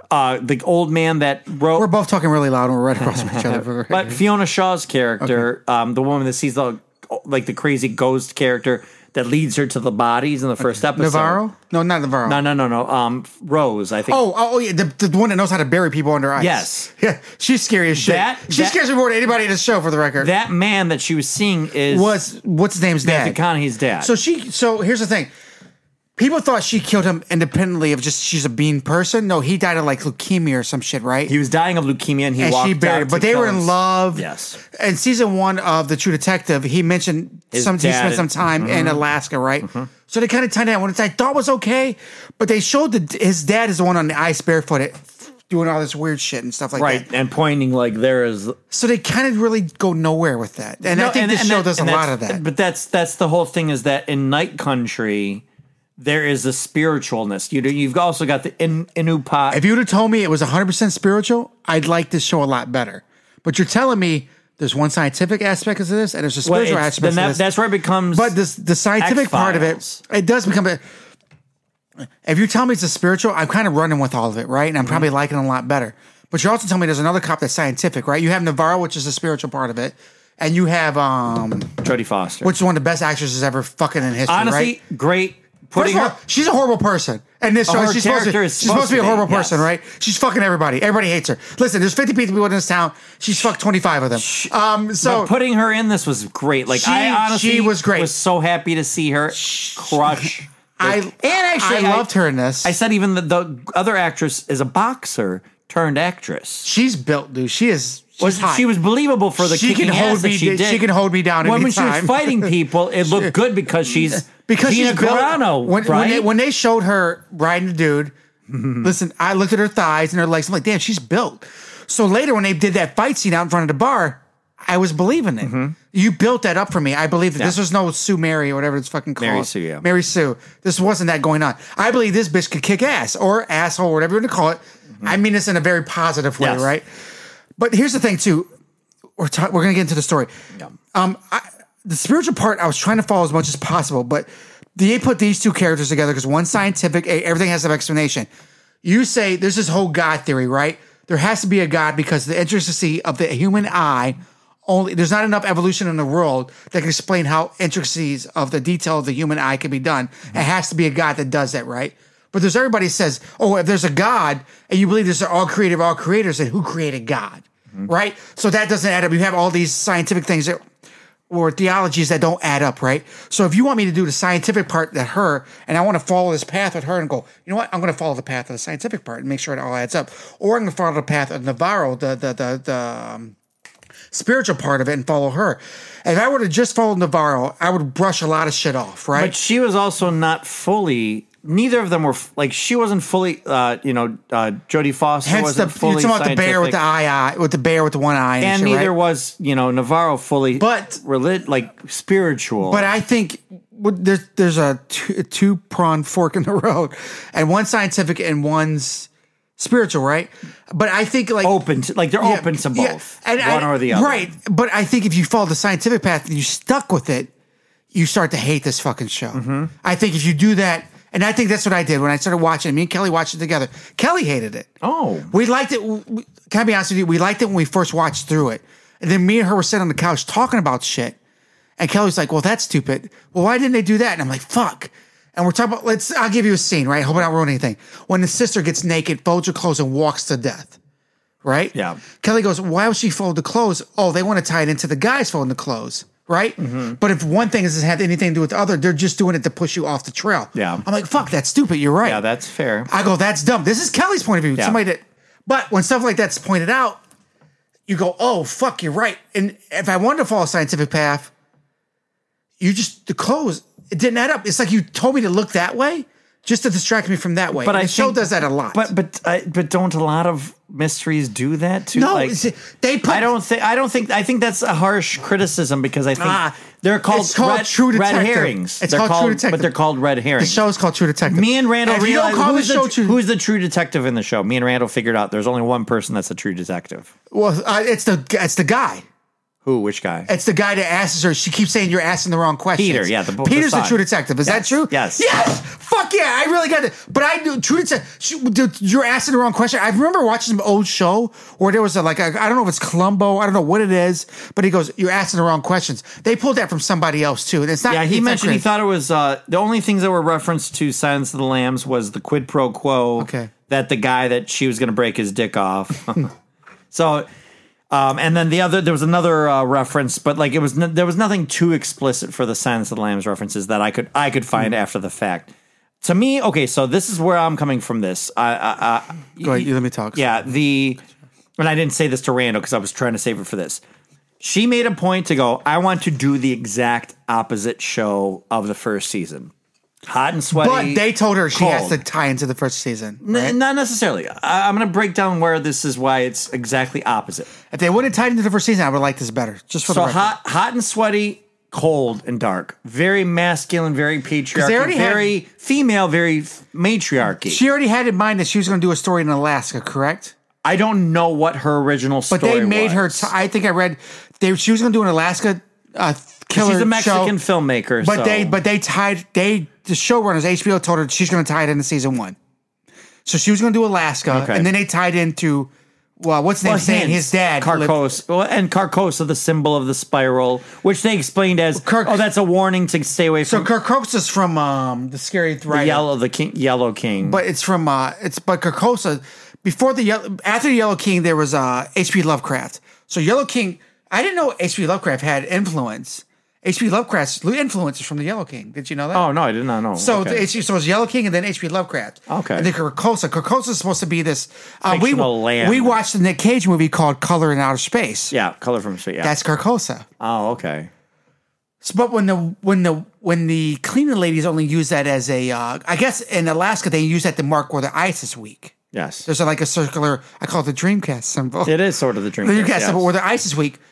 uh, the old man that wrote. We're both talking really loud and we're right across from each other. But Fiona Shaw's character, okay. um, the woman that sees the like the crazy ghost character that leads her to the bodies in the first episode. Navarro? No, not Navarro. No, no, no, no. Um, Rose, I think. Oh, oh, yeah, the, the one that knows how to bury people under ice. Yes. Yeah, she's scary as shit. That, she that, scares me more than anybody in the show, for the record. That man that she was seeing is was what's his name's dad? Matthew McConaughey's dad. So she. So here's the thing. People thought she killed him independently of just she's a bean person. No, he died of like leukemia or some shit, right? He was dying of leukemia and he and walked she buried out him. But to they were kill in him. love. Yes. In season one of The True Detective, he mentioned His some he dad spent some and- time in Alaska, right? So they kind of tied that one. Which I thought was okay, but they showed that his dad is the one on the ice barefooted, doing all this weird shit and stuff like Right, that. and pointing like there is. So they kind of really go nowhere with that, and No, I think and- this and show that- does a and lot that's- of that. But that's that's the whole thing is that in Night Country, there is a spiritualness. You you've also got the in, Inupa. If you would have told me it was one hundred percent spiritual, I'd like this show a lot better. But you're telling me there's one scientific aspect of this, and there's a well, spiritual it's- aspect then of that, this. that's where it becomes. But this, the scientific part of it, X-Files. it does become a. If you tell me it's a spiritual, I'm kind of running with all of it, right? And I'm probably liking it a lot better. But you're also telling me there's another cop that's scientific, right? You have Navarro, which is the spiritual part of it, and you have um, Jodie Foster, which is one of the best actresses ever fucking in history, honestly right? great. First Putting of all, her, she's a horrible person. And this Oh, show, her she's supposed to, character she's is supposed to be a supposed to horrible be, person, yes. right? She's fucking everybody. Everybody hates her. Listen, there's fifty people in this town. She's fucked twenty-five of them. Um, so but putting her in this was great. Like She- I honestly she was great. Was so happy to see her crush. I and actually I loved her in this. I said even the, the other actress is a boxer turned actress. She's built, dude. She is. She's Was, hot. she was believable for the She kicking can hold ass that me she d- did. she can hold me down When, when she was anytime. fighting people, it looked good because she's because Gina she's built- Carano, when, right? when, they, when they showed her riding the dude, listen, I looked at her thighs and her legs. I'm like, damn, she's built. So later, when they did that fight scene out in front of the bar, I was believing it. Mm-hmm. You built that up for me. I believe that this was no Sue Mary or whatever it's fucking called. Mary Sue, yeah. Mary Sue. This wasn't that going on. I believe this bitch could kick ass or asshole, whatever you want to call it. I mean this in a very positive way, Yes. right? But here's the thing, too. We're ta- we're gonna get into the story. Um, I, the spiritual part I was trying to follow as much as possible, but they put these two characters together because one's scientific, eh, everything has an explanation. You say there's this whole God theory, right? There has to be a God because the intricacy of the human eye only there's not enough evolution in the world that can explain how intricacies of the detail of the human eye can be done. It has to be a God that does that, right? But there's everybody says, oh, if there's a God and you believe there's all creative, all creators, then who created God? Right? So that doesn't add up. You have all these scientific things that, or theologies that don't add up, right? So if you want me to do the scientific part that her, and I want to follow this path with her and go, you know what? I'm going to follow the path of the scientific part and make sure it all adds up. Or I'm going to follow the path of Navarro, the, the, the, the um, spiritual part of it and follow her. If I were to just follow Navarro, I would brush a lot of shit off, right? But she was also not fully. Neither of them were f- like she wasn't fully. Uh, you know, uh, Jodie Foster Hence the, wasn't fully. you're talking about the bear with the scientific. eye, eye with the bear with the one eye, and, and shit, neither right? was you know Navarro fully. But- relig- like spiritual. But I think what- there's there's a two, a two pronged fork in the road, and one's scientific and one's spiritual, right? But I think like open to like they're yeah, open to yeah, both, and one I- or the other, right? But I think if you follow the scientific path and you stuck with it, you start to hate this fucking show. Mm-hmm. I think if you do that, and I think that's what I did when I started watching. Me and Kelly watched it together. Kelly hated it. Oh. we liked it. we- Can I be honest with you? We liked it when we first watched through it, and then me and her were sitting on the couch talking about shit. And Kelly's like, "Well, that's stupid. Well, why didn't they do that?" And I'm like, "Fuck." And we're talking about. Let's. I'll give you a scene, right? Hope I don't ruin anything. When the sister gets naked, folds her clothes, and walks to death. Right? Yeah. Kelly goes, "Why would she fold the clothes?" Oh, they want to tie it into the guys folding the clothes, right? But if one thing doesn't have anything to do with the other, they're just doing it to push you off the trail. Yeah. I'm like, "Fuck, that's stupid." You're right. Yeah, that's fair. I go, "That's dumb." This is Kelly's point of view. Yeah. Somebody that. But when stuff like that's pointed out, you go, "Oh, fuck, you're right." And if I wanted to follow a scientific path, you just the clothes it didn't add up. It's like you told me to look that way just to distract me from that way. But And I the show think- does that a lot. But but uh, but don't a lot of mysteries do that too? no, like, it's- they put. I don't think I don't think I think that's a harsh criticism because I think Ah, they're called, it's called red, True red Detective. herrings. It's they're called True Detective. but they're called red The herrings. show is called True Detective. Me and Randall if you don't realized call the who's, show the, True, who's the true detective in the show. Me and Randall figured out there's only one person that's a true detective. well, uh, it's the it's the guy. Who? Which guy? It's the guy that asks her. She keeps saying you're asking the wrong questions. Peter, yeah, the- the Peter's the son. true detective. Is that Yes, true? yes. Yes. Fuck yeah! I really got it. But I do true detective. She, dude, you're asking the wrong question. I remember watching some old show where there was a, like a, I don't know if it's Columbo. I don't know what it is. But he goes, "You're asking the wrong questions." They pulled that from somebody else too. And it's not. Yeah, he it's not mentioned he great. thought it was uh, the only things that were referenced to Silence of the Lambs was the quid pro quo. Okay. That the guy that she was going to break his dick off. So, um, and then the other there was another uh, reference, but like it was n- there was nothing too explicit for the Silence of the Lambs references that I could I could find after the fact. To me, okay, so this is where I'm coming from. This, I, I, I, Go ahead. You let me talk. yeah, the and I didn't say this to Randall because I was trying to save it for this. She made a point to go, I want to do the exact opposite show of the first season. Hot and sweaty. But they told her she has cold. to tie into the first season. N- Right? Not necessarily. I, I'm going to break down where this is why it's exactly opposite. If they wouldn't have tied into the first season, I would like this better. Just for So the record. hot, hot and sweaty, cold and dark. Very masculine, very patriarchy, already had- very female, very f- matriarchy. She already had in mind that she was going to do a story in Alaska, correct? I don't know what her original story But they made her. was. T- I think I read they. She was going to do an Alaska uh, killer. She's a Mexican show, filmmaker. but so. they but they tied they the showrunners H B O told her she's going to tie it into season one. So she was going to do Alaska, Okay. and then they tied into well, what's his name? Well, saying hints. his dad lived- Carcosa, well, and Carcosa, the symbol of the spiral, which they explained as, Car- oh, that's a warning to stay away So from Carcosa's from um, the scary the writer, yellow, the king, yellow king. but it's from uh, it's but Carcosa before the Yellow, after the Yellow King there was uh H P Lovecraft. So Yellow King, I didn't know H P Lovecraft had influence. H P Lovecraft's influence is from the Yellow King. Did you know that? oh no, I did not know. So, Okay. the H- so it was Yellow King and then H P Lovecraft. Okay. And then Carcosa. Carcosa is supposed to be this. Uh, we Fictional land. we watched the Nick Cage movie called Color in Outer Space. yeah, color from space. Yeah. That's Carcosa. oh, okay. So, but when the when the when the cleaning ladies only use that as a, uh, I guess in Alaska they use that to mark where the ice is weak. Yes, There's a, like a circular. I call it the Dreamcast symbol. it is sort of the dream. The Dreamcast yes. symbol where the ice is weak.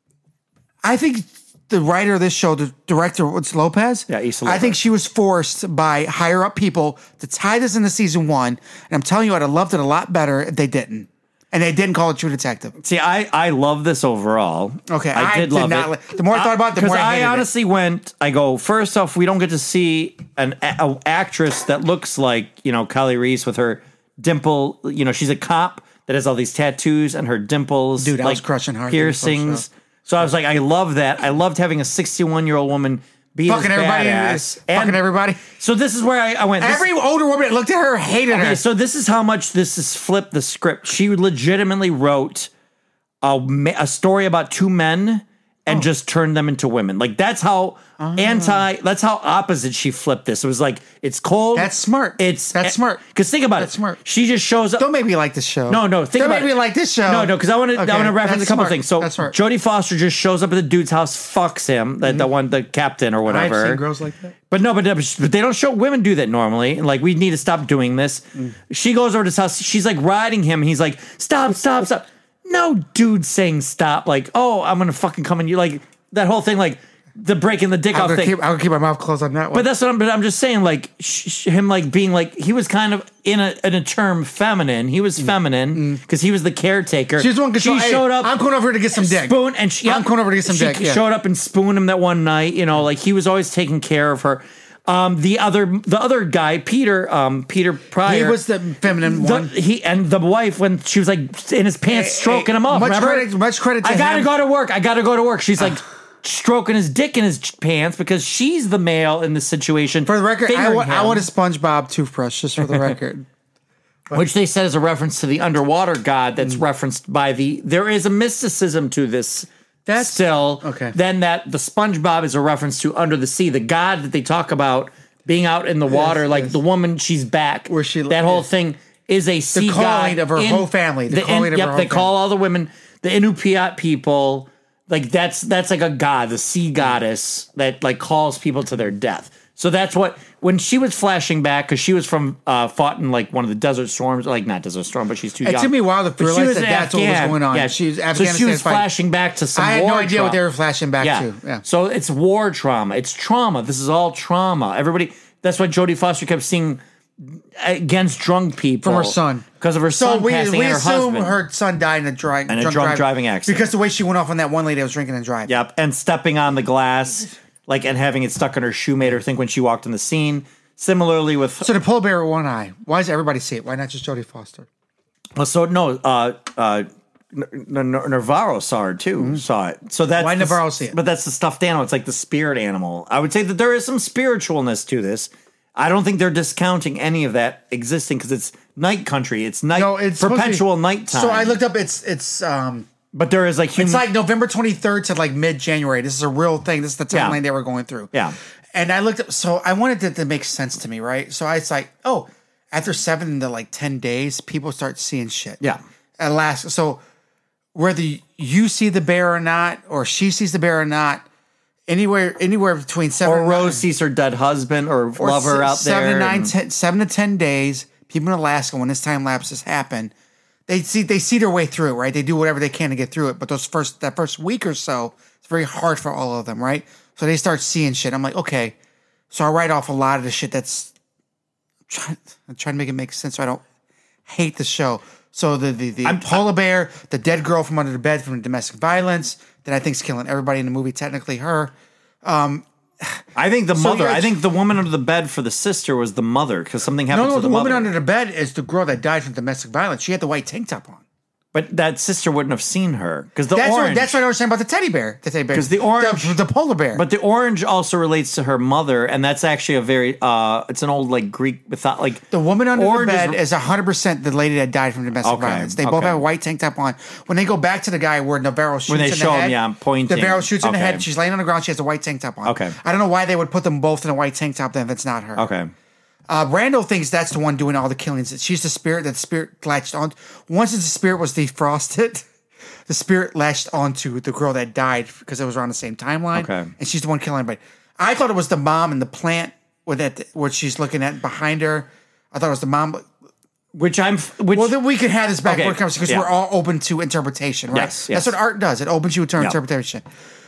I think the writer of this show, the director, what's Lopez? Yeah, Issa I think Lopez. she was forced by higher up people to tie this into season one. And I'm telling you, I'd have loved it a lot better if they didn't. And they didn't call it True Detective. See, I, I love this overall. Okay, I, I did, did love not it. li- the more I thought about it, the more I hated it. honestly went. I go first off. We don't get to see an a, a actress that looks like you know Kylie Reese with her dimple. You know, she's a cop that has all these tattoos and her dimples. Dude, I like, was crushing hard through the first piercings. show. So I was like, I love that. I loved having a sixty-one year old woman be Fucking this everybody. badass. Fucking And everybody. So this is where I, I went. This- Every older woman that looked at her hated her. Okay, so this is how much this is flipped the script. She legitimately wrote a, ma- a story about two men and Oh. just turned them into women. Like that's how anti. That's how opposite she flipped this. It was like it's cold. That's smart. It's That's smart. Because think about That's it. smart. She just shows up. Don't make me like this show. No, no. Think Don't about make it. me like this show. No, no, because I want to. Okay, I want to reference that's a couple smart. things. So That's smart. Jodie Foster just shows up at the dude's house, fucks him, that the one, the captain or I've whatever. seen girls like that. But no, but, but they don't show women do that normally. Like we need to stop doing this. Mm. She goes over to his house. She's like riding him. He's like, stop, stop, stop. No dude saying stop. Like, oh, I'm gonna fucking come in. You like that whole thing, like the breaking the dick I'm off gonna, thing. keep, I'm gonna keep my mouth closed on that one. But that's what I'm. But I'm just saying, like sh- sh- him, like being like he was kind of in a in a term feminine. He was feminine because he was the caretaker. She's the one control. She Hey, showed up. I'm going over to get some dick. Spoon and she, I'm going over to get some she dick, yeah. showed up and spooned him that one night. You know, like he was always taking care of her. Um, the other the other guy, Peter, um, Peter Pryor. He was the feminine the, one. he and the wife when she was like in his pants Hey, stroking hey, him off. much remember? credit- much credit to I gotta him. go to work. I gotta go to work. She's like stroking his dick in his pants because she's the male in this situation. For the record, I fingering want, I him, want a SpongeBob toothbrush, just for the record. which they said is a reference to the underwater god. That's referenced by the. There is a mysticism to this. That's- still okay. Then that the SpongeBob is a reference to under the sea, the god that they talk about being out in the water, like yes. the woman she's back. Where she- that whole yes. thing is a sea calling god of her in- whole family, the The calling of yep, her they whole call all the women the Inupiat people. Like that's that's like a god, the sea goddess that like calls people to their death. So that's what when she was flashing back because she was from uh, fought in like one of the desert storms, like not desert storm, but she's too It young. took me a while to But she realize was that an that's what was Afghan. going on. Yeah, She was so she Afghanistan was fighting. flashing back to some. I had war no idea trauma. what they were flashing back Yeah. to. Yeah. So it's war trauma. It's trauma. This is all trauma. Everybody. That's why Jodie Foster kept seeing against drunk people From her son. because of her So son we, passing we and her assume husband. her son died in a, dri- In a drunk, drunk drive- driving accident. because the way she went off on that one lady that was drinking and driving. Yep, and stepping on the glass, like and having it stuck in her shoe made her think when she walked in the scene. Similarly with So the polar bear with one eye. Why does everybody see it? Why not just Jodie Foster? well, so no, uh, uh, N- N- Navarro saw her too. Saw it. So that's Why the- Navarro see it? But that's the stuffed animal. It's like the spirit animal. I would say that there is some spiritualness to this. I don't think they're discounting any of that existing because it's night country. It's night No, it's supposed to be- perpetual nighttime. So I looked up. It's it's um but there is like human. it's like November twenty-third to like mid January. This is a real thing. This is the Yeah. timeline they were going through. Yeah. And I looked up. So I wanted it to make sense to me, right? So I was like, oh, after seven to like ten days, people start seeing shit. Yeah. Alaska. So whether you see the bear or not, or she sees the bear or not, anywhere anywhere between seven or and Rose nine- sees her dead husband or, or lover se- out seven there. to nine, and- ten, seven to ten days. People in Alaska, when this time lapses happen, they see they see their way through it, right? They do whatever they can to get through it. But those first that first week or so, it's very hard for all of them, right? So they start seeing shit. I'm like, okay. So I write off a lot of the shit that's trying, I'm trying to make it make sense so I don't hate the show. So the the, the I'm- polar bear, the dead girl from under the bed from domestic violence that I think's killing everybody in the movie, technically her. I think the So mother. you're- I think the woman under the bed for the sister was the mother because something happened No, no, to the, the, woman mother. under the bed is the girl that died from domestic violence. She had the white tank top on. But that sister wouldn't have seen her because the That's orange. what, that's what I was saying about the teddy bear. The teddy bear. 'Cause the orange- the, the polar bear. But the orange also relates to her mother, and that's actually a very. uh It's an old like Greek mytho- like the woman under orange the bed is- is one hundred percent the lady that died from domestic Okay, violence. They both okay. have a white tank top on. When they go back to the guy where Navarro shoots they in show the him, head, yeah, pointing. the barrel shoots in the Okay. head. She's laying on the ground. She has a white tank top on. Okay. I don't know why they would put them both in a white tank top then if it's not her. Okay. Uh, Randall thinks that's the one doing all the killings. She's the spirit that the spirit latched on. Once the spirit was defrosted, the spirit latched onto the girl that died because it was around the same timeline. Okay. And she's the one killing everybody. I thought it was the mom in the plant with that, what she's looking at behind her. I thought it was the mom. Which I'm. Which Well, then we can have this backward Okay, conversation because yeah. we're all open to interpretation, right? Yes, yes. That's what art does. It opens you to Yeah. interpretation.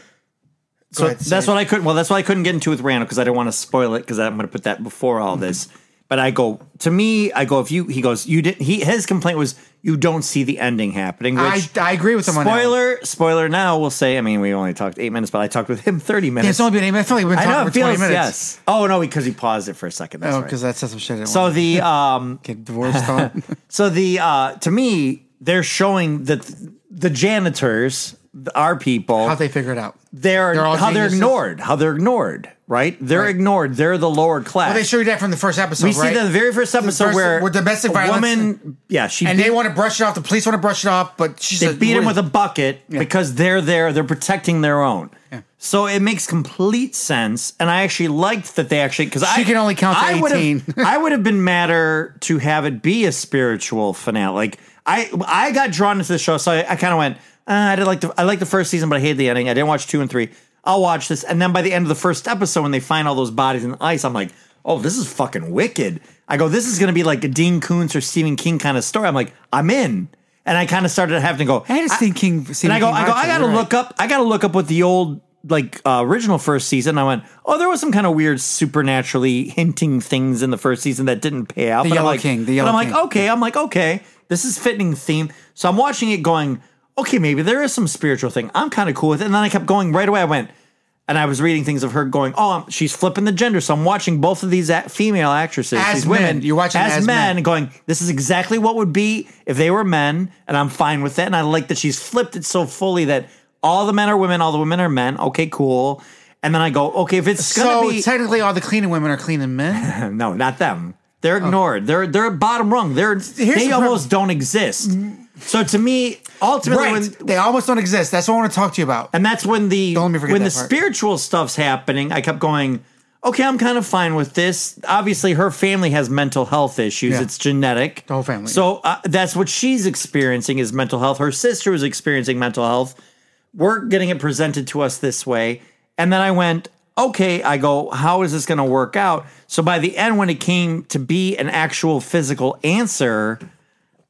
Go So ahead, say that's it. what I couldn't. Well, that's what I couldn't get into with Randall because I didn't want to spoil it because I'm going to put that before all this. But I go to me. I go if you. He goes. You didn't. He his complaint was you don't see the ending happening. Which I, I agree with him on that. one. spoiler. Spoiler. Now we'll say. I mean, we only talked eight minutes, but I talked with him thirty Yeah, minutes. it's only been eight minutes. I feel like we've been I talking know. for It twenty feels minutes. yes. Oh no, because he paused it for a second. That's Oh, right. because that says some shit. I didn't So want the um. to get divorced on. So the uh to me, they're showing that the janitors, our people, How they figure it out. they're, they're all how they're geniuses? ignored, how they're ignored, right? They're Right. ignored. They're the lower class. Well, they show you that from the first episode, we right? see that in the very first episode first- where where domestic a violence- woman, yeah, she and beat, they want to brush it off. The police want to brush it off, but she's they a, beat him with a bucket because they're there. They're protecting their own. Yeah. So it makes complete sense, and I actually liked that they actually because I can only count to I would've- eighteen. I would have been madder to have it be a spiritual finale. Like I, I got drawn into the show, so I, I kind of went. Uh, I did like the I like the first season, but I hated the ending. I didn't watch two and three. I'll watch this, and then by the end of the first episode, when they find all those bodies in the ice, I'm like, oh, this is fucking wicked. I go, this is going to be like a Dean Koontz or Stephen King kind of story. I'm like, I'm in. And I kind of started having to go. I had a Stephen King. And Stephen I go, King I go, vibe I to it, gotta you're look right. up, I gotta look up what the old like uh, original first season. I went, oh, there was some kind of weird supernaturally hinting things in the first season that didn't pay out. The But I'm Yellow like, King, the but Yellow I'm like, King. okay, I'm like, okay, this is fitting theme. So I'm watching it, going, okay, maybe there is some spiritual thing. I'm kind of cool with it. And then I kept going right away. I went. And I was reading things of her going, oh, I'm- she's flipping the gender. So I'm watching both of these a- female actresses, As these women, men. You're watching as, as men, men. going, this is exactly what would be if they were men, and I'm fine with it. And I like that she's flipped it so fully that all the men are women, all the women are men. Okay, cool. And then I go, okay, if it's So gonna be technically, all the cleaning women are cleaning men. no, not them. They're ignored. They're they're bottom rung. They're they the almost don't exist. So to me, ultimately, right? when, They almost don't exist. That's what I want to talk to you about. and that's when the Don't let me forget when the that part. spiritual stuff's happening, I kept going, okay, I'm kind of fine with this. Obviously, her family has mental health issues. Yeah. It's genetic. The whole family. So uh, that's what she's experiencing is mental health. Her sister is experiencing mental health. We're getting it presented to us this way. And then I went, okay, I go, how is this going to work out? So by the end, when it came to be an actual physical answer,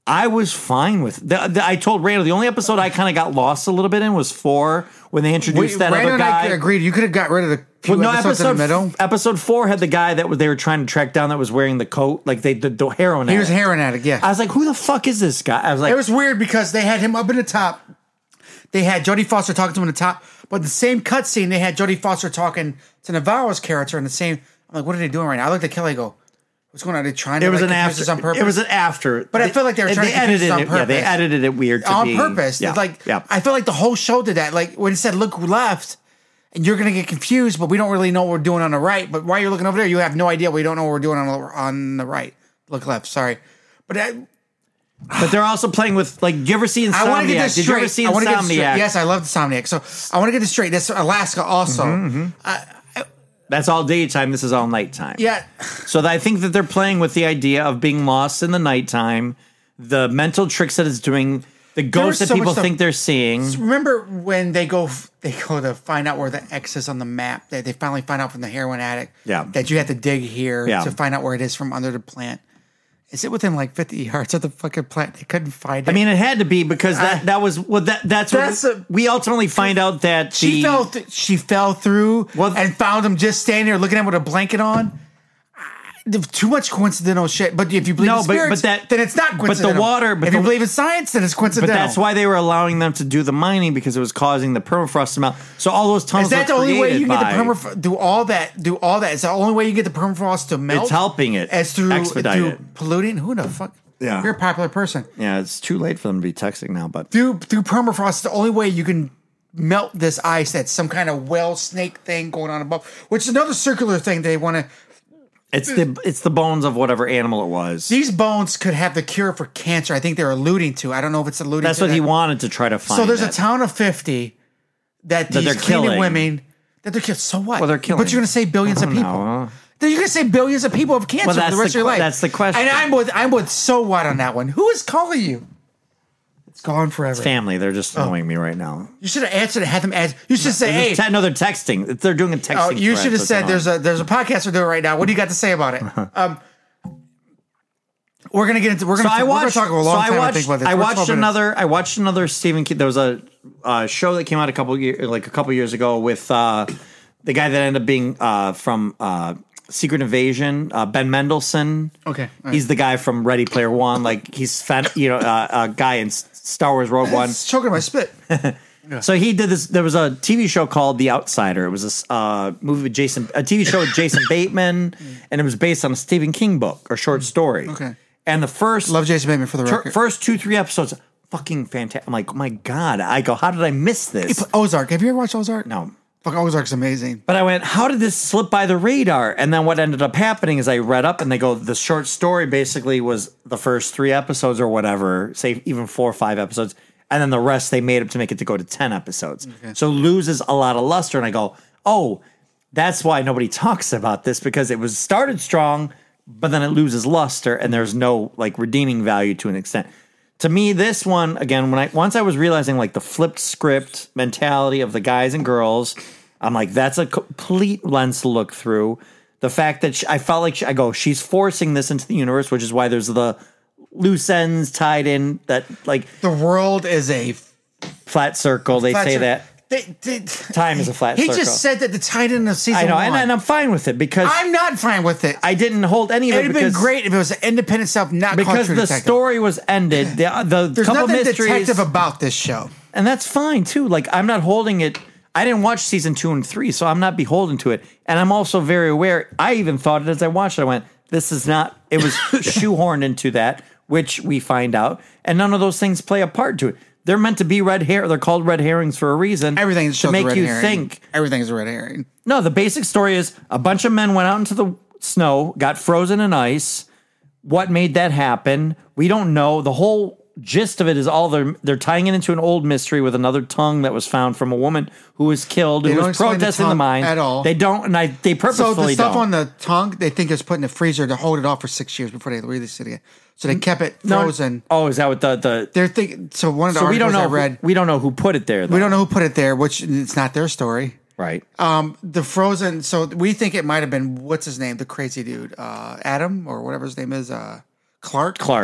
I was fine with the, the, I told Randall the only episode I kind of got lost a little bit in was four when they introduced We, that Randall other and I guy. agreed. You could have got rid of the few Well, no, episodes episode in the middle. episode four had the guy that was, they were trying to track down that was wearing the coat, like they the, the heroin. He was a addict. heroin addict. Yeah, I was like, who the fuck is this guy? I was like, it was weird because they had him up in the top. They had Jodie Foster talking to him in the top, but the same cutscene they had Jodie Foster talking to Navarro's character in the same. I'm like, what are they doing right now? I looked at Kelly. I go, what's going on? Are they trying to it was like, an confuse after. us on purpose? It was an after, But I feel like they were trying to confuse edited us on it. Yeah, they purpose. edited it weird to on be, purpose. Yeah, It's like yeah. I feel like the whole show did that. Like when it said look left, and you're gonna get confused, but we don't really know what we're doing on the right. But while you're looking over there, you have no idea. We don't know what we're doing on the, on the right. Look left. Sorry, but I, But they're also playing with like. Do you ever see Insomniac? I want to get this Did straight. you ever see I want to get this straight. Insomniac? Yes, I love Insomniac. So I want to get this straight. That's Alaska also. Mm-hmm, That's all daytime. This is all nighttime. Yeah. So I think that they're playing with the idea of being lost in the nighttime, the mental tricks that it's doing, the ghosts that so much people stuff- think they're seeing. Remember when they go they go to find out where the X is on the map? They, they finally find out from the heroin addict Yeah. that you have to dig here Yeah. to find out where it is from under the plant. Is it within like fifty yards of the fucking plant? They couldn't find it. I mean, it had to be because that, I- that was well. That that's, That's what a- we ultimately find out that she the, fell. Th- she fell through Well- and found him just standing there looking at him with a blanket on. There's too much coincidental shit. But if you believe No, in but- spirits, but that- then it's not but the coincidental. water- but if the- you believe in science, then it's But coincidental. that's why they were allowing them to do the mining because it was causing the permafrost to melt. So all those tunnels Is that the were only way you created can get by- the permafrost? Do all that? Do all that? Is the only way you get the permafrost to melt? It's helping it As through, expedite through it. polluting. Who the fuck? Yeah. You're a popular person. Yeah, it's too late for them to be texting now. But Through through permafrost, the only way you can melt this ice. That's some kind of whale snake thing going on above, which is another circular thing they want to. it's the it's the bones of whatever animal it was. These bones could have the cure for cancer. I think they're alluding to. I don't know if it's alluding. That's to what that. he wanted to try to find. So there's it. a town of fifty that these they're cleaning killing. women that they're killing. So what? Well, they're killing. But you're going to say billions I of don't people. know. Then you're going to say billions of people have cancer Well, for that's the rest the of your que- life. that's the question. And I'm with I'm with so what on that one. Who is calling you? It's gone forever. family. They're just Oh. annoying me right now. You should have answered and had them ask. You should say, They're "Hey, just te- no, they're texting. They're doing a texting. oh, you thread, should have so said it's there's a there's a podcast we're doing right now. What do you got to say about it?" um, we're gonna get into we're gonna So I we're gonna watched. talk for a so long I time. watched. I think about this. I We're watched twelve minutes. another. I watched another Stephen King. There was a uh, show that came out a couple years, like a couple years ago, with uh, the guy that ended up being uh, from uh, Secret Invasion, uh, Ben Mendelsohn. Okay, all right. he's the guy from Ready Player One. Like he's fan, you know, uh, a guy in S- Star Wars Rogue One. It's choking my spit. So he did this. There was a T V show called The Outsider. It was a s- uh, movie with Jason, a T V show with Jason Bateman, and it was based on a Stephen King book or short story. Okay. And the first Love Jason Bateman for the Tur- record. first two, three episodes, fucking fantastic. I'm like, oh my God. I go, how did I miss this? Ozark. Have you ever watched Ozark? No. Fuck, Ozark's amazing. But I went, how did this slip by the radar? And then what ended up happening is I read up and they go, the short story basically was the first three episodes or whatever, say even four or five episodes. And then the rest they made up to make it to go to ten episodes. So loses a lot of luster. And I go, oh, that's why nobody talks about this because it was started strong, but then it loses luster and there's no like redeeming value to an extent. To me, this one again, when I once I was realizing like the flipped script mentality of the guys and girls, I'm like, that's a complete lens to look through. The fact that she, I felt like she, I go, she's forcing this into the universe, which is why there's the loose ends tied in that like The world is a flat circle. They flat say cir- that They, they, time is a flat he circle. just said that the title of season I know, one. and, and I'm fine with it because I'm not fine with it. I didn't hold any of It'd it have been because great if it was an independent self, not because called True the Detective. story was ended. The, the There's couple nothing mysteries, detective about this show. and that's fine too. Like I'm not holding it. I didn't watch season two and three, so I'm not beholden to it. And I'm also very aware. I even thought it as I watched it. I went, "This is not." It was shoehorned into that, which we find out, and none of those things play a part to it. They're meant to be red hair. They're called red herrings for a reason. Everything to make red you herring. think. Everything is a red herring. No, the basic story is a bunch of men went out into the snow, got frozen in ice. What made that happen? We don't know. The whole gist of it is all they're they're tying it into an old mystery with another tongue that was found from a woman who was killed, They who don't was explain the protesting the, tongue mine at all. They don't, and I they So purposefully the stuff don't. on the tongue, they think it's put in the freezer to hold it off for six years before they release it again. So they kept it No- frozen. Oh, is that what the the? They're thinking. So one of the So we articles don't know. I read, Who, we don't know who put it there. Though. we don't know who put it there, which it's not their story. Right. Um, the frozen. So we think it might have been what's his name, the crazy dude, uh, Adam or whatever his name is, uh, Clark. Clark.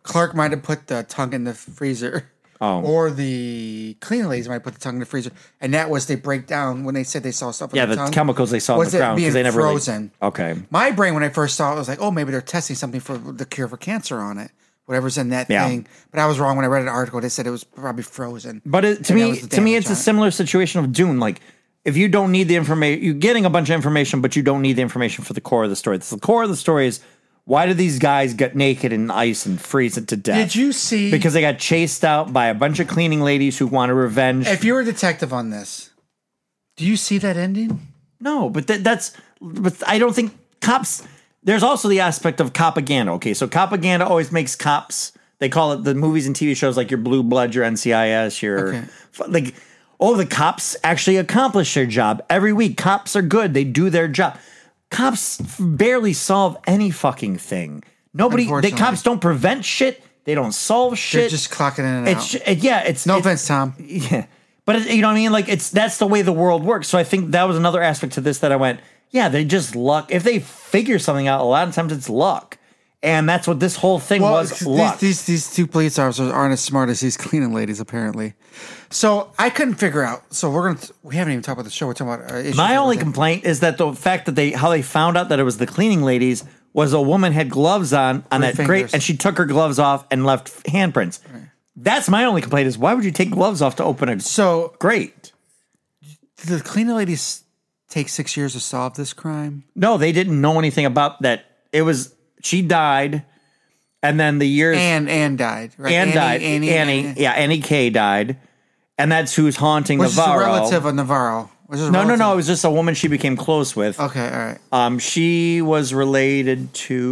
Clark might have put the tongue in the freezer. Oh. Or the cleaning ladies might put the tongue in the freezer. And that was they break down when they said they saw stuff in Yeah, the the tongue. chemicals they saw in was the it ground because being they never frozen. Really, okay. My brain, when I first saw it, was like, oh, maybe they're testing something for the cure for cancer on it. Whatever's in that Yeah. thing. But I was wrong when I read an article. They said it was probably frozen. But it, to And that me, was the to me, damage it's a on it. similar situation of Dune. Like, if you don't need the information, you're getting a bunch of information, but you don't need the information for the core of the story. The core of the story is, why did these guys get naked in ice and freeze it to death? Did you see? Because they got chased out by a bunch of cleaning ladies who wanted revenge. If you were a detective on this, do you see that ending? No, but that, that's. But I don't think cops. There's also the aspect of propaganda. Okay, so propaganda always makes cops. They call it the movies and T V shows like your Blue Blood, your N C I S, your Okay. like. Oh, the cops actually accomplish their job every week. Cops are good. They do their job. Cops barely solve any fucking thing. Nobody. They Unfortunately. cops don't prevent shit. They don't solve shit. They're just clocking in and it's out. ju- yeah. It's No it's, offense, Tom. Yeah, but it, you know what I mean. Like it's that's the way the world works. So I think that was another aspect to this that I went. Yeah, they just luck. If they figure something out, a lot of times it's luck, and that's what this whole thing was. these, Luck. these these two police officers aren't as smart as these cleaning ladies, apparently. So I couldn't figure out. So we're gonna. We haven't even talked about the show. We're talking about uh, issues My and only everything. complaint is that the fact that they how they found out that it was the cleaning ladies was a woman had gloves on on Three that great, fingers. and she took her gloves off and left handprints. That's my only complaint is why would you take gloves off to open a So grate? did the cleaning ladies take six years to solve this crime? No, they didn't know anything about that. It was she died, and then the years Anne Anne died. Right? Anne Annie, died. Annie, Annie, Annie. yeah, Annie K died, and that's who's haunting Which is a Navarro. relative of Navarro. Which is a no, no, relative- no. It was just a woman she became close with. Okay, all right. Um, she was related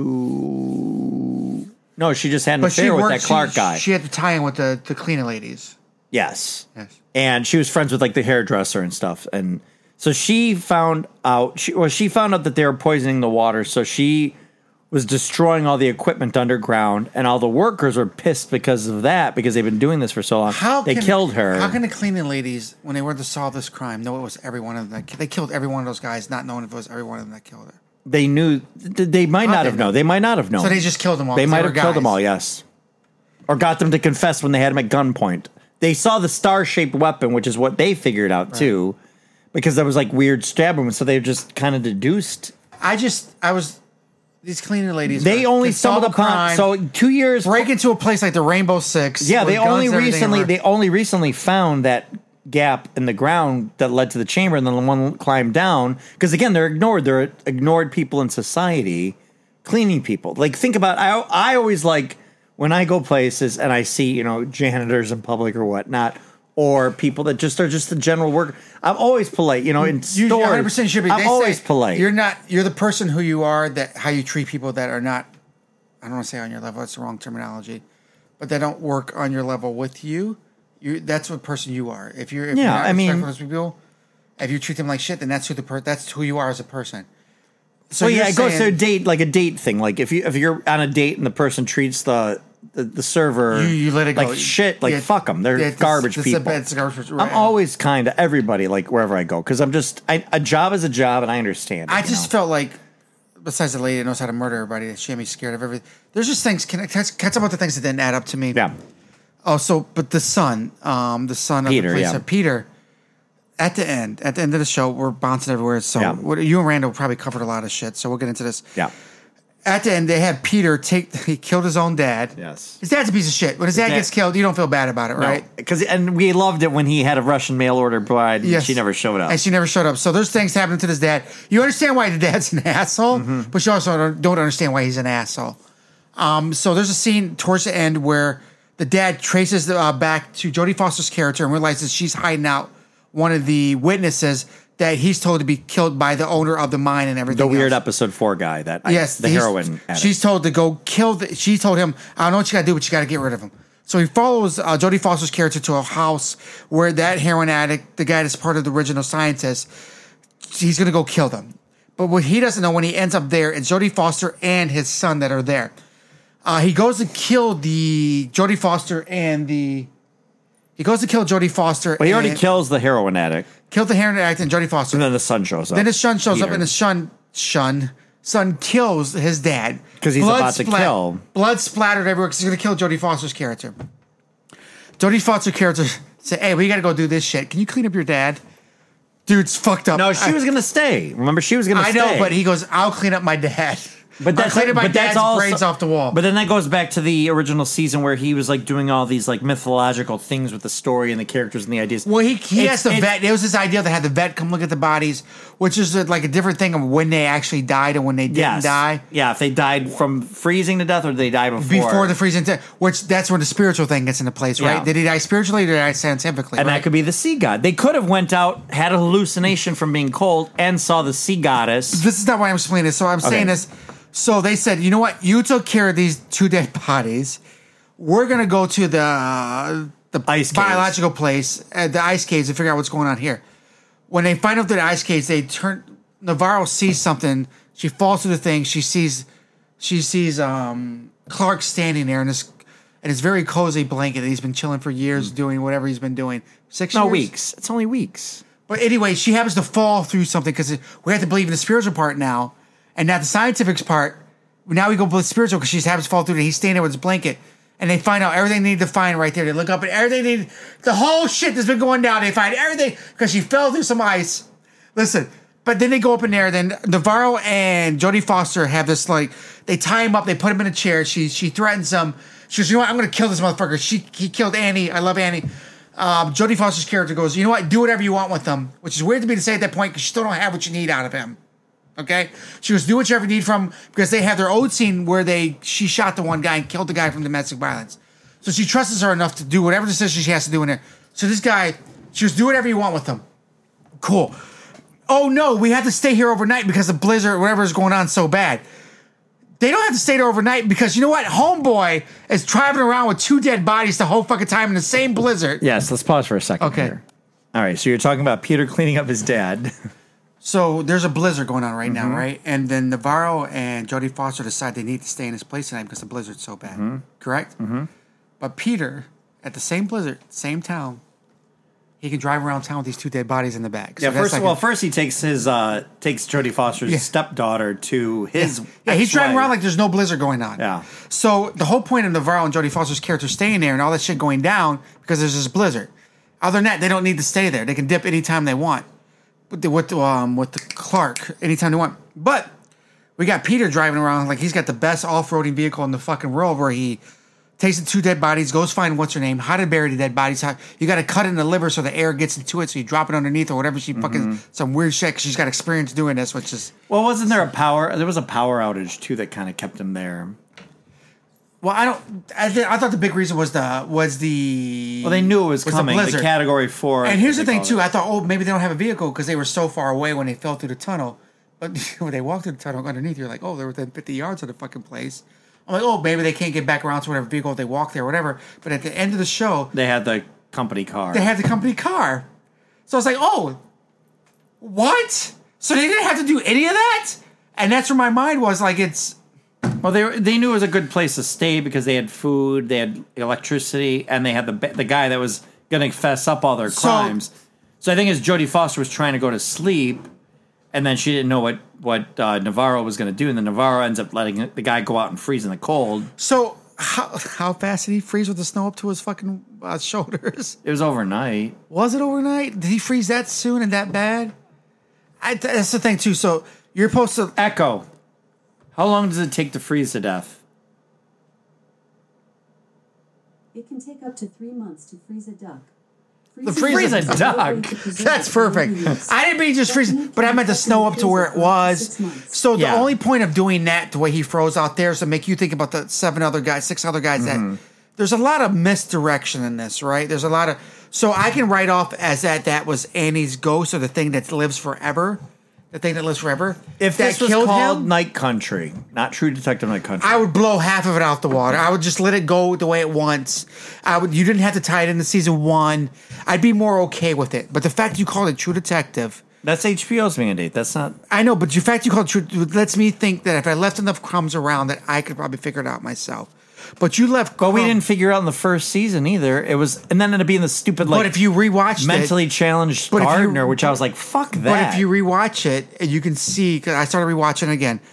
to. No, she just had an But she affair with worked. that Clark she, guy. She had to tie in with the, the cleaning ladies. yes, Yes. and she was friends with like the hairdresser and stuff, and so she found out. She well, she found out that they were poisoning the water, so she was destroying all the equipment underground, and all the workers were pissed because of that because they've been doing this for so long. How they can, killed her. How can the cleaning ladies, when they were to solve this crime, know it was every one of them? That, they killed every one of those guys, not knowing if it was every one of them that killed her. they knew they might How'd not they have know? known. They might not have known. So they just killed them all. They 'cause might were have killed them guys. all, yes. Or got them to confess when they had them at gunpoint. They saw the star-shaped weapon, which is what they figured out too, because there was like weird stab wounds. So they just kind of deduced. I just, I was, these cleaning ladies. They were- only could solve stumbled a upon. crime, So two years. break into a place like the Rainbow Six. yeah, with they guns only and everything recently around. they only recently found that gap in the ground that led to the chamber, and then the one climbed down. Because again, they're ignored. They're ignored people in society, cleaning people. Like think about. I I always like. When I go places and I see, you know, janitors in public or whatnot, or people that just are just the general worker, I'm always polite, you know, in You stores. one hundred percent should be. I'm They always say polite. You're not. You're the person who you are. That how you treat people that are not. I don't want to say on your level. That's the wrong terminology, but they don't work on your level with you. You. That's what person you are. If you're. If Yeah, you're not I mean- respectful to people, if you treat them like shit, then that's who the per. That's who you are as a person. So well, yeah, you're it goes to a saying date, like a date thing. Like if you if you're on a date and the person treats the the, the server You- you let it go. like shit, like Yeah, fuck them, they're yeah, it's- garbage it's a people. bad- it's a garbage person, right. I'm always kind to everybody, like wherever I go, because I'm just I, a job is a job, and I understand. It, I you just know? felt like, besides the lady that knows how to murder everybody, that she had me scared of everything. There's just things. Can I catch, catch up with the things that didn't add up to me? yeah. Oh, so but the son, um, the son of Peter, the police, yeah. uh, Peter. At the end, at the end of the show, we're bouncing everywhere. So Yeah. what, you and Randall probably covered a lot of shit. So we'll get into this. Yeah. At the end, they had Peter take. He killed his own dad. Yes. His dad's a piece of shit. When his dad dad- gets killed, you don't feel bad about it, right? Because and we loved it when he had a Russian mail order bride. And Yes. she never showed up. And she never showed up. So there's things happening to this dad. You understand why the dad's an asshole, Mm-hmm. but you also don't- don't understand why he's an asshole. Um, so there's a scene towards the end where the dad traces the, uh, back to Jodie Foster's character and realizes she's hiding out one of the witnesses that he's told to be killed by the owner of the mine and everything. the weird else. episode four guy that Yes, the he's- heroin addict. She's told to go kill. The, she told him, "I don't know what you got to do, but you got to get rid of him." So he follows uh, Jodie Foster's character to a house where that heroin addict, the guy that's part of the original scientists, he's going to go kill them. But what he doesn't know when he ends up there is Jodie Foster and his son that are there. Uh, he goes to kill the Jodie Foster and the. He goes to kill Jodie Foster. Well, he already and, killed the heroin addict, killed the heroin addict and Jodie Foster. and then the son shows up. Then his son shows up, Peter. and his son, son, son kills his dad 'Cause he's Blood about to kill. Blood splattered everywhere because he's going to kill Jodie Foster's character. Jodie Foster's character said, "Hey, we got to go do this shit. Can you clean up your dad?" Dude's fucked up. No, she I, was gonna stay. Remember, she was gonna I stay. know, but he goes, "I'll clean up my dad." But that's I'll clean up my but that's dad's also, brains off the wall. But then that goes back to the original season where he was like doing all these like mythological things with the story and the characters and the ideas. Well, he he It's- has the it's- vet. There was this idea that had the vet come look at the bodies, which is like a different thing of when they actually died and when they didn't Yes. die. Yeah, if they died from freezing to death or did they die before. Before the freezing, death, which that's when the spiritual thing gets into place, right? Yeah. Did he die spiritually or did he die scientifically? And right? that could be the sea god. They could have went out, had a hallucination from being cold, and saw the sea goddess. This is not why I'm explaining this. So I'm saying Okay. this. So they said, you know what? You took care of these two dead bodies. We're gonna go to the the Ice caves. biological place, uh, the ice caves, and figure out what's going on here. When they find out the ice caves, they turn. Navarro sees something. She falls through the thing. She sees, she sees um, Clark standing there in this in his very cozy blanket that he's been chilling for years, doing whatever he's been doing. Six No, years? weeks. It's only weeks. But anyway, she happens to fall through something because we have to believe in the spiritual part now, and not the scientific part. Now we go with spiritual because she happens to fall through it. He's standing there with his blanket, and they find out everything they need to find right there. They look up and everything they need, the whole shit that's been going down. They find everything because she fell through some ice. Listen, but then they go up in there. Then Navarro and Jodie Foster have this like they tie him up. They put him in a chair. She she threatens him. She goes, you know what? I'm going to kill this motherfucker. She he killed Annie. I love Annie. Um, Jodie Foster's character goes, you know what? Do whatever you want with them, which is weird to me to say at that point because you still don't have what you need out of him. Okay, she goes, do whatever you need from because they have their old scene where they she shot the one guy and killed the guy from domestic violence. So she trusts her enough to do whatever decision she has to do in there. So this guy, she goes, do whatever you want with them. Cool. Oh no, we have to stay here overnight because the blizzard, whatever is going on, so bad. They don't have to stay there overnight because you know what? Homeboy is driving around with two dead bodies the whole fucking time in the same blizzard. Yes, let's pause for a second. Okay. Here. All right, so you're talking about Peter cleaning up his dad. So there's a blizzard going on right now, right? And then Navarro and Jodie Foster decide they need to stay in this place tonight because the blizzard's so bad. Mm-hmm. Correct? Mm-hmm. But Peter, at the same blizzard, same town, he can drive around town with these two dead bodies in the back. So Yeah, that's first like of all, a- first he takes his uh takes Jodie Foster's Yeah. stepdaughter to his yeah, he's driving ex-wife. around like there's no blizzard going on. Yeah. So the whole point of Navarro and Jodie Foster's character staying there and all that shit going down because there's this blizzard. Other than that, they don't need to stay there. They can dip anytime they want. With the, with the, um with the Clark anytime they want. But we got Peter driving around like he's got the best off-roading vehicle in the fucking world where he takes the two dead bodies, goes find what's her name, how to bury the dead bodies. How you got to cut it in the liver so the air gets into it, so you drop it underneath or whatever. She fucking some weird shit. 'Cause she's got experience doing this, which is Well, wasn't there a power? There was a power outage too that kind of kept him there. well, I don't. I, th- I thought the big reason was the was the Well, they knew it was, the coming. The, blizzard. category four. And here's the they thing call too. it. I thought, oh, maybe they don't have a vehicle because they were so far away when they fell through the tunnel. But when they walked through the tunnel underneath, you're like, oh, they're within fifty yards of the fucking place. I'm like, oh, maybe they can't get back around to whatever vehicle they walk there, or whatever. But at the end of the show, They had the company car. they had the company car. So I was like, oh, what? So they didn't have to do any of that? And that's where my mind was like, it's Well, they were, they knew it was a good place to stay because they had food, they had electricity, and they had the ba- the guy that was going to fess up all their So- crimes. So I think as Jodie Foster was trying to go to sleep, and then she didn't know what what uh, Navarro was going to do, and then Navarro ends up letting the guy go out and freeze in the cold. so how how fast did he freeze with the snow up to his fucking uh, shoulders? It was overnight. Was it overnight? Did he freeze that soon and that bad? I, that's the thing too. So you're supposed to. Echo. How long does it take to freeze to death? It can take up to three months to freeze a duck. The freeze a duck. That's perfect. I didn't mean just freeze, but I meant the snow up to where it was. So the Yeah. only point of doing that, the way he froze out there, is to make you think about the seven other guys, six other guys. Mm-hmm. That there's a lot of misdirection in this, right? There's a lot of. So I can write off as that that was Annie's ghost or the thing that lives forever, the thing that lives forever. If that this was killed called him, Night Country, not True Detective Night Country, I would blow half of it out the water. I would just let it go the way it wants. I would. You didn't have to tie it into season one. I'd be more okay with it. But the fact you called it True Detective, that's H B O's mandate. That's not. I know. But the fact you called it True lets me think that if I left enough crumbs around, that I could probably figure it out myself. But you left. But we crumb- didn't figure out in the first season either. It was, and then it'd be in the stupid like. But if you rewatch mentally it, challenged But if you- Gardner, which I was like, fuck that. but if you rewatch it, and you can see, because I started rewatching again.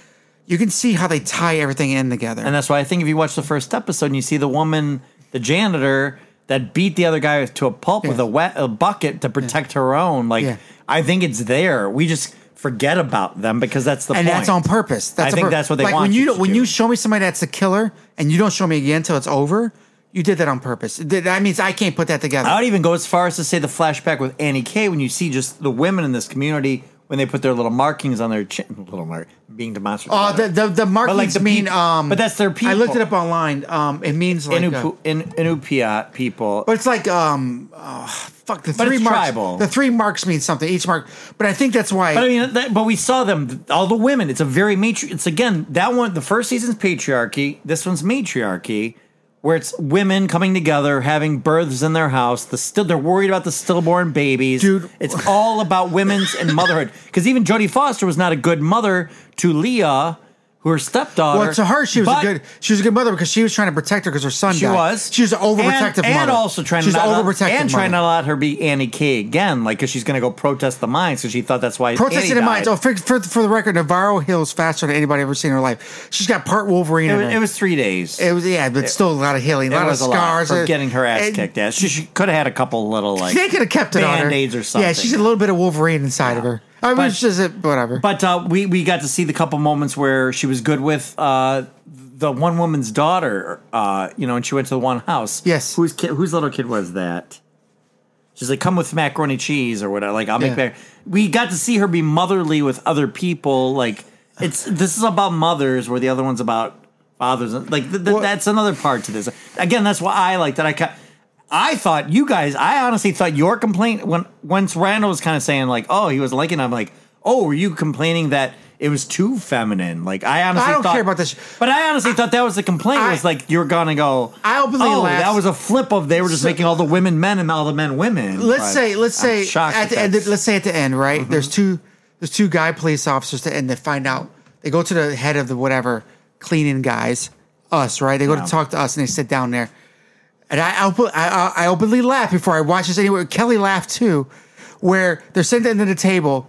you can see how they tie everything in together. And that's why I think if you watch the first episode and you see the woman, the janitor, that beat the other guy to a pulp Yeah. with a wet a bucket to protect her own, like Yeah. I think it's there. We just forget about them because that's the and point. that's on purpose. That's I on think pur- that's what they like want when you you to when do. you show me somebody that's a killer and you don't show me again until it's over. You did that on purpose. Th- That means I can't put that together. I would even go as far as to say the flashback with Annie K when you see just the women in this community when they put their little markings on their chin, little mark being demonstrative. Oh, the the the markings like the mean peop- um. but that's their people. I looked it up online. Um, it means like. uh, Inupu, in, Inupiat people. But it's like um, oh, fuck the But three it's marks. tribal. The three marks mean something. Each mark, but I think that's why. But I mean, that, but we saw them, all the women. It's a very matri. It's again that one. The first season's patriarchy. This one's matriarchy, where it's women coming together, having births in their house. The still they're worried about the stillborn babies. Dude. It's all about women's and motherhood. Because even Jodie Foster was not a good mother to Leah, who her stepdaughter. well, to her, she was but a good. She was a good mother because she was trying to protect her because her son She died. was. She was an overprotective and, mother. and also trying she to was not an overprotective and trying mother. not to let her be Annie K again, like because she's going to go protest the mines because she thought that's why Protesting Annie in mines. died. Oh, for, for, for the record, Navarro heals faster than anybody ever seen in her life. She's got part Wolverine It in was, her. it was three days. It was yeah, but still a lot of healing, a It lot of was a lot scars. for Uh, getting her ass and kicked. Ass. She, she could have had a couple little like They could have kept it on her. Band-Aids or something. Yeah, she's a little bit of Wolverine inside of her. I mean, But- it's just a, whatever. But uh, we we got to see the couple moments where she was good with uh, the one woman's daughter. Uh, you know, and she went to the one house. Yes. Whose kid? Whose little kid was that? She's like, come with macaroni cheese or whatever. Like, I'll make Yeah. mac. We got to see her be motherly with other people. Like, it's this is about mothers, where the other one's about fathers. Like, th- th- Well- that's another part to this. Again, that's why I like that. I ca- I thought you guys. I honestly thought your complaint when once Randall was kind of saying like, oh, he was liking. I'm like, oh, were you complaining that it was too feminine? Like, I honestly I don't thought, care about this. But I honestly thought that was the complaint. I- was like you're gonna go. I openly oh, laughed. that was a flip of they were just So- making all the women men and all the men women. let's But say let's I'm say shocked at that the end. that's- Let's say at the end, right? There's two there's two guy police officers that and they find out they go to the head of the whatever cleaning guys, us, right? They go Yeah. to talk to us and they sit down there, and I I, open, I I openly laugh before I watch this anyway. Kelly laughed too, where they're sitting at the table,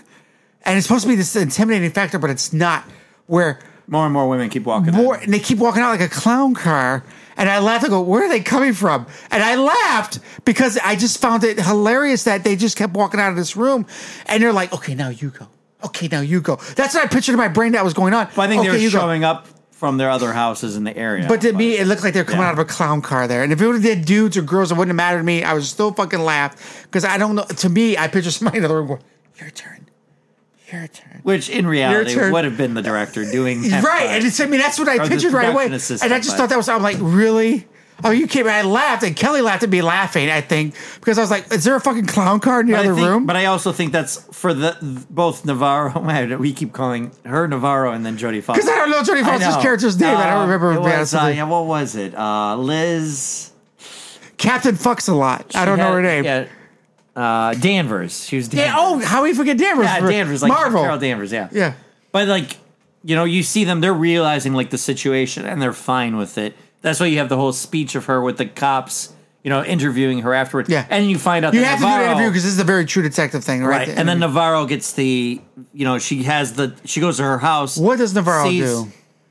and it's supposed to be this intimidating factor, but it's not. Where more and more women keep walking. more, in. and they keep walking out like a clown car. And I laughed. I go, where are they coming from? And I laughed because I just found it hilarious that they just kept walking out of this room, and they're like, "Okay, now you go. Okay, now you go." That's what I pictured in my brain that was going on. But I think okay, they were you go. showing up from their other houses in the area. But to me, it looked like they were coming Yeah. out of a clown car there. And if it would have been dudes or girls, it wouldn't have mattered to me. I was still fucking laughed because I don't know. To me, I picture somebody in the room going, "Your turn, your turn." which in reality turn. would have been the director doing that. Right, part. and it's, I mean, that's what I Or the pictured right away. production assistant, And I just but- thought that was, I'm like, really? Oh, you came, I laughed, and Kelly laughed at me laughing, I think, because I was like, is there a fucking clown car in the But I other think- room? But I also think that's for the both Navarro. We keep calling her Navarro and then Jodie Foster. Because I don't know Jodie I Foster's know. character's name. I don't No, remember. It to be was, honest with uh, you. yeah, what was it? Uh, Liz. Captain fucks a lot. I don't She know had- her name. Yeah, uh, Danvers. She was Danvers. Yeah, oh, how we forget Danvers? yeah, for Danvers. Like Marvel. Carol Danvers. Yeah. Yeah. But like, you know, you see them, they're realizing like the situation and they're fine with it. That's why you have the whole speech of her with the cops, you know, interviewing her afterwards. Yeah. And you find out You that have to do Navarro, an interview because this is a very true detective thing, right? right. The And then interview. Navarro gets the, you know, she has the, she goes to her house. What does Navarro sees- do?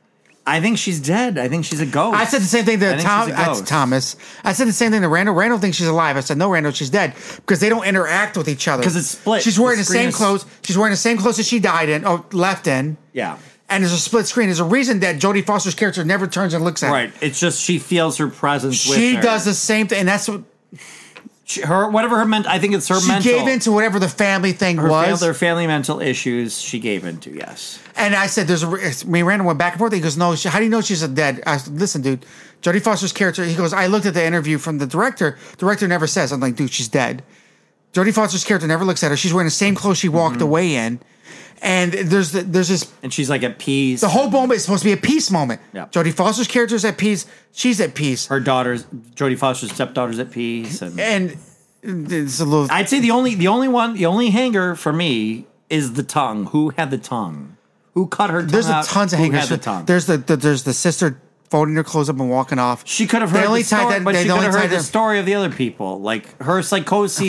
I think she's dead. I think she's a ghost. I said the same thing I to think Tom. she's a That's ghost. Thomas. I said the same thing to Randall. Randall thinks she's alive. I said no, Randall, she's dead because they don't interact with each other 'Cause it's split. She's wearing The the, screen same is- clothes. She's wearing the same clothes that she died in, or left in. Yeah. And there's a split screen. There's a reason that Jodie Foster's character never turns and looks at her. Right. It's just she feels her presence with She her. does the same thing, and that's what She, her, whatever her ment, I think it's her she mental. gave into. Whatever the family thing her, was. fam- their family mental issues she gave into, yes. And I said, "There's a." re- Me and Randall went back and forth. He goes, "No, she, how do you know she's a dead?" I said, "Listen, dude, Jodie Foster's character." He goes, "I looked at the interview from the director. Director never says." I'm like, "Dude, she's dead." Jodie Foster's character never looks at her. She's wearing the same clothes she walked Mm-hmm. away in, and there's the, there's this. And she's like at peace. The whole moment is supposed to be a peace moment. Yeah. Jodie Foster's character's at peace. She's at peace, her daughter's, Jodie Foster's stepdaughter's at peace. And and it's a little. I'd say the only, the only one, the only hanger for me is the tongue. Who had the tongue? Who cut her tongue there's a out? tons of Who hangers. had the tongue? There's the, the there's the sister folding her clothes up and walking off. She could have They heard only the tied story, that- but they she could only have tied heard the them- story of the other people. Like her psychoses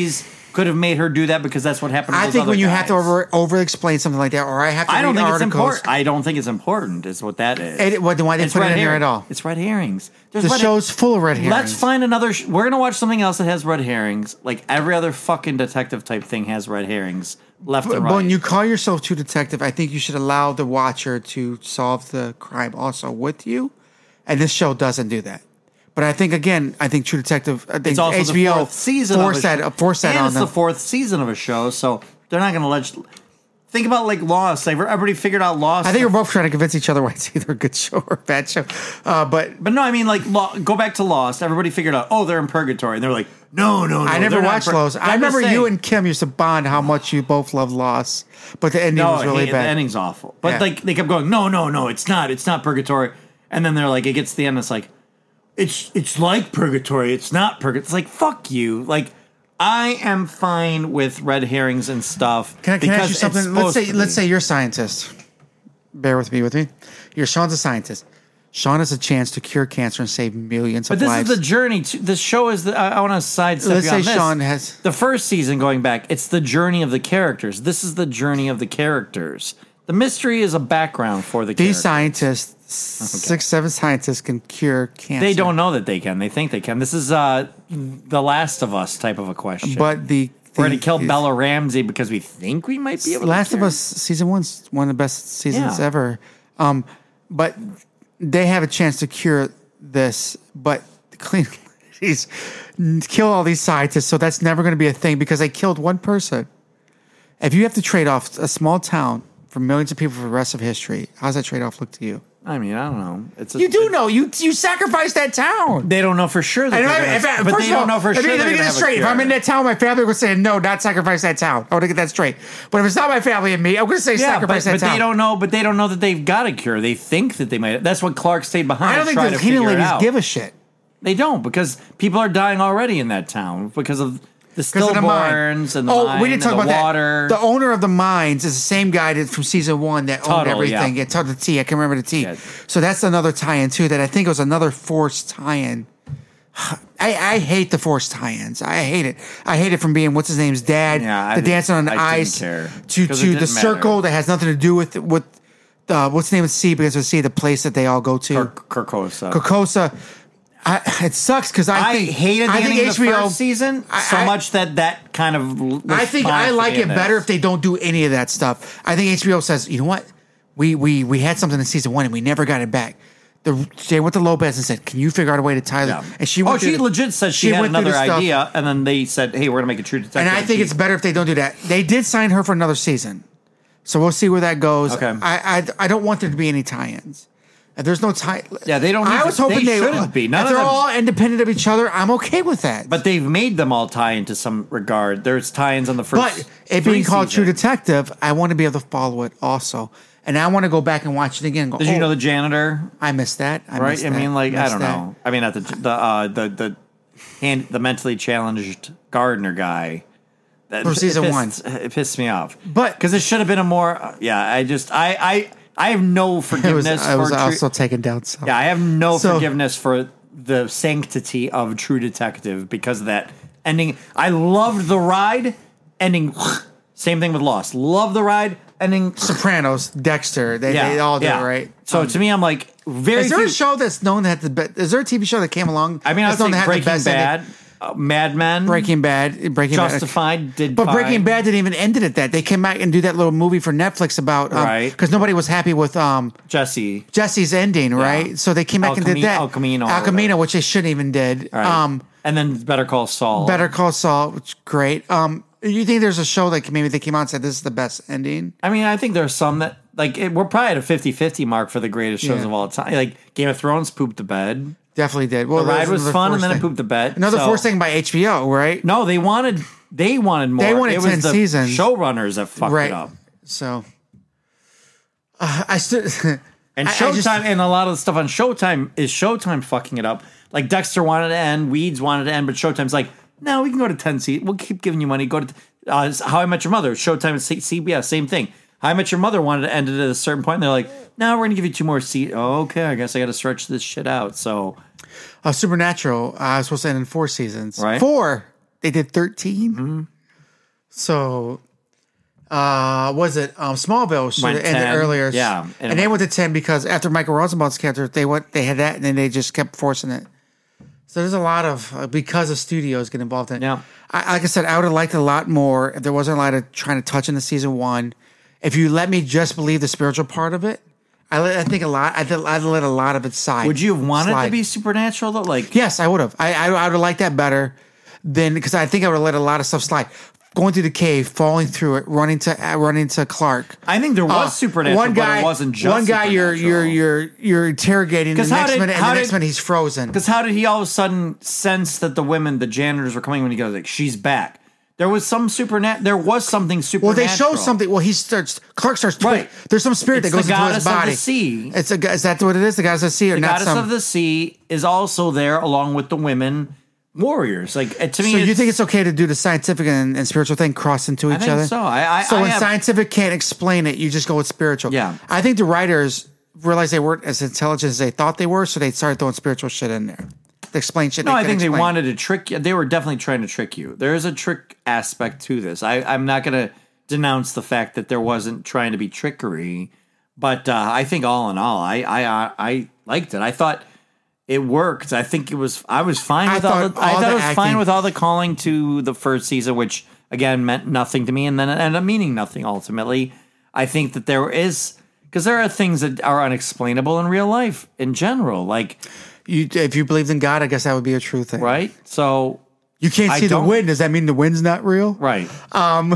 could have made her do that because that's what happened. To I those think other when you guys. have to over over explain something like that, or I have to I don't read think articles. it's important. I don't think it's important. Is what that is. And it- well, then why didn't It's put it red in there herring. at all? It's red herrings. There's The red show's full of red herrings. Let's find another. Sh- We're gonna watch something else that has red herrings. Like every other fucking detective type thing has red herrings, left But and but right. when you call yourself True Detective, I think you should allow the watcher to solve the crime also with you. And this show doesn't do that. But I think again, I think True Detective. I think it's also H B O the fourth season forced of a that, show. forced that and on it's them. the fourth season of a show, so they're not gonna let. You, think about like Lost. Like everybody figured out Lost. I think we're both trying to convince each other why it's either a good show or a bad show. Uh, but But no, I mean like Lo- go back to Lost. Everybody figured out. Oh, they're in purgatory, and they were like, no, no, no. I never they're not watched in pur- Lost. I I'm just remember you saying. and Kim used to bond how much you both love Lost, but the ending No, was really hey, bad. the ending's awful. But Yeah. like they kept going, no, no, no, it's not. It's not purgatory. And then they're like, it gets to the end. It's like, it's it's like purgatory. It's not purgatory. It's like fuck you. Like I am fine with red herrings and stuff. Can I, can I ask because you it's something? Let's supposed say to let's be. say you're a scientist. Bear with me, with me. You're Sean's a scientist. Sean has a chance to cure cancer and save millions But of this lives. is the journey. To, this show is the. I, I want to sidestep Let's you on say this. Sean has- the first season going back. It's the journey of the characters. This is the journey of the characters. The mystery is a background for the These characters. scientists, six, seven scientists, can cure cancer. They don't know that they can. They think they can. This is uh, the Last of Us type of a question. But the, we're the going to kill the- Bella Ramsey because we think we might be able. Last to of cure Us season one's one of the best seasons Yeah. ever. Um, but they have a chance to cure this, but clean these kill all these scientists. So that's never going to be a thing because they killed one person. If you have to trade off a small town for millions of people for the rest of history, how's that trade off look to you? I mean, I don't know. It's a, You do know you you sacrificed that town. They don't know for sure. That And they're I- gonna- if I- but first they of all, don't know for let sure. me, let they're me get gonna this have a straight. If I'm cure. in that town, my family would say no, not sacrifice that town. I want to get that straight. But if it's not my family and me, I'm going to say Yeah, sacrifice but, that but town. they don't know. But they don't know that they've got a cure. They think that they might. That's what Clark stayed behind. I don't to think try the to healing figure it ladies out. give a shit. They don't because people are dying already in that town because of the Because of the mine. stillborns and the oh, mine we didn't talk and about the water. that. The owner of the mines is the same guy that from season one that owned Tuttle, everything. yeah. Yeah, Tuttle the T. I can remember the T. Yeah. So that's another tie-in too. That I think was another forced tie-in. I, I hate the forced tie-ins. I hate it. I hate it from being what's his name's dad, Yeah, I the didn't- dancing on the I didn't ice, care. to 'Cause it to the didn't circle matter. that has nothing to do with with uh, what's the name of the sea because of the sea, the place that they all go to. Kir- Kirkosa. Kokosa. I, it sucks because I, I think hated the I think ending of the H B O first season I- so I- much that that kind of. was I think fine I for like the it end of better this. if they don't do any of that stuff. I think H B O says, you know what, we we we had something in season one and we never got it back. The, they went to Lopez and said, "Can you figure out a way to tie them?" Yeah. And she oh, went she through the- legit said she, had went through another the stuff. idea, and then they said, "Hey, we're gonna make a True Detective." And I think she- it's better if they don't do that. They did sign her for another season, so we'll see where that goes. Okay. I I, I don't want there to be any tie-ins. If there's no tie, Yeah, they don't I need was to- hoping they they, shouldn't be. None if of they're them- all independent of each other, I'm okay with that. But they've made them all tie into some regard. There's tie-ins on the first. But it three being called True seasons. Detective, I want to be able to follow it also. And I want to go back and watch it again. And go, Did oh, you know the janitor? I missed that. I Right? missed I that. mean, like I Missed don't that. know. I mean, not the the uh, the the hand the mentally challenged gardener guy. That, From season it pissed, one. It pissed me off. But- because it should have been a more. Yeah, I just I I I have no It was, forgiveness I was for. True- also taken down some. Yeah, I have no So- forgiveness for the sanctity of True Detective because of that ending. I loved the ride ending. Same thing with Lost. Love the ride ending. Sopranos, Dexter, they, Yeah, they all do yeah. it, right? So Um, to me, I'm like very. is there few, a show that's known to have the best? Is there a T V show that came along? I mean, I that's known think to have Breaking the best ending? Bad, uh, Mad Men, Breaking Bad, Breaking Bad. Justified did, But fine. Breaking Bad didn't even end it at that. They came back and do that little movie for Netflix about um, Right. because nobody was happy with um, Jesse. Jesse's ending, right? So they came back El and did Cami- that. El Camino or El Camino, whatever. which they shouldn't even did. Right. Um, and then Better Call Saul. Better Call Saul, which is great. Um, you think there's a show like maybe they came out and said this is the best ending? I mean, I think there's some that like it, we're probably at a fifty-fifty mark for the greatest shows Yeah. of all time. Like Game of Thrones pooped the bed. Definitely did. Well, The ride there's was another fun, and forced then it thing. pooped the bed. Another So- forced thing by H B O, right? No, they wanted they wanted more. They wanted it ten was the seasons. Showrunners that fucked right. it up. So uh, I stood. And I- I Showtime just- and a lot of the stuff on Showtime is Showtime fucking it up. Like Dexter wanted to end, Weeds wanted to end, but Showtime's like, no, we can go to ten seasons. We'll keep giving you money. Go to uh, How I Met Your Mother. Showtime and C B S, same thing. How I Met Your Mother wanted to end it at a certain point. And they're like, no, we're going to give you two more seasons. Oh, okay, I guess I got to stretch this shit out. So, Uh, Supernatural. Uh, I was supposed to end in four seasons. Right. Four. They did thirteen. So, uh, was it um, Smallville should have Went ended ten, earlier? yeah, and and, it they went- went to ten because after Michael Rosenbaum's character, they went they had that, and then they just kept forcing it. So there's a lot of uh, because of studios get involved in it. Yeah. I, like I said, I would have liked it a lot more if there wasn't a lot of trying to touch into season one. If you let me just believe the spiritual part of it, I, let, I think a lot. I would I'd let a lot of it side. Would you have wanted slide. to be supernatural though? Like, Yes, I would have. I I, I would have liked that better than because I think I would have let a lot of stuff slide. Going through the cave, falling through it, running to uh, running to Clark. I think there was Uh, supernatural, one guy, but it wasn't just one guy. You're you're supernatural. you're you're interrogating the 'Cause how next did- minute, and how the next did- minute he's frozen. Because how did he all of a sudden sense that the women, the janitors, were coming when he goes like, "She's back"? There was some supernat. There was something Well, supernatural. they show something. Well, he starts. Clark starts. Twi- Right. There's some spirit It's that goes the into goddess his of the body. sea. It's a. Is that what it is? The goddess of the sea, or The not goddess some? of the sea is also there along with the women warriors. Like uh, to me, So you it's- think it's okay to do the scientific and, and spiritual thing cross into I each think other? so. I- I- so I when have- scientific can't explain it, you just go with spiritual. Yeah. I think the writers realized they weren't as intelligent as they thought they were, so they started throwing spiritual shit in there. To explain shit. No, they I couldn't think they explain. wanted to trick you. They were definitely trying to trick you. There is a trick aspect to this. I, I'm not going to denounce the fact that there wasn't trying to be trickery, but uh, I think all in all, I, I I I liked it. I thought it worked. I think it was. I was fine I with all. thought The, I all thought the it was fine acting- with all the calling to the first season, which again meant nothing to me, and then it ended up meaning nothing ultimately. I think that there is because there are things that are unexplainable in real life in general, like You, if you believed in God, I guess that would be a true thing. right. So You can't I see the don't- wind. Does that mean the wind's not real? right. Um.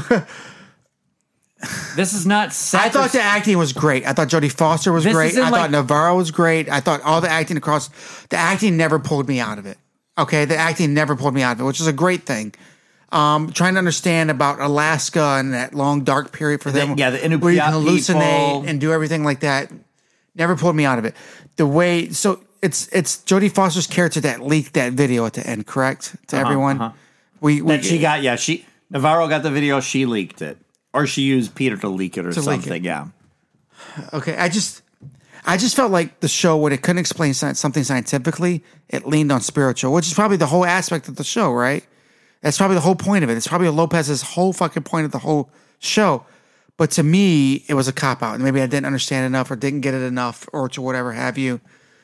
This is not. I Sacri- thought the acting was great. I thought Jodie Foster was This great. isn't I like- thought Navarro was great. I thought all the acting across the acting never pulled me out of it. Okay, the acting never pulled me out of it, which is a great thing. Um, trying to understand about Alaska and that long dark period for them, yeah, the where you Inupiat can hallucinate people. and do everything like that, never pulled me out of it. The way so it's it's Jodie Foster's character that leaked that video at the end, correct to everyone. uh-huh. We, we that she got. Yeah, she Navarro got the video. She leaked it, or she used Peter to leak it, or To leak something. it. Yeah. Okay, I just, I just felt like the show when it couldn't explain sci- something scientifically, it leaned on spiritual, which is probably the whole aspect of the show, right? That's probably the whole point of it. It's probably Lopez's whole fucking point of the whole show. But to me, it was a cop out. Maybe I didn't understand enough, or didn't get it enough, or to whatever have you.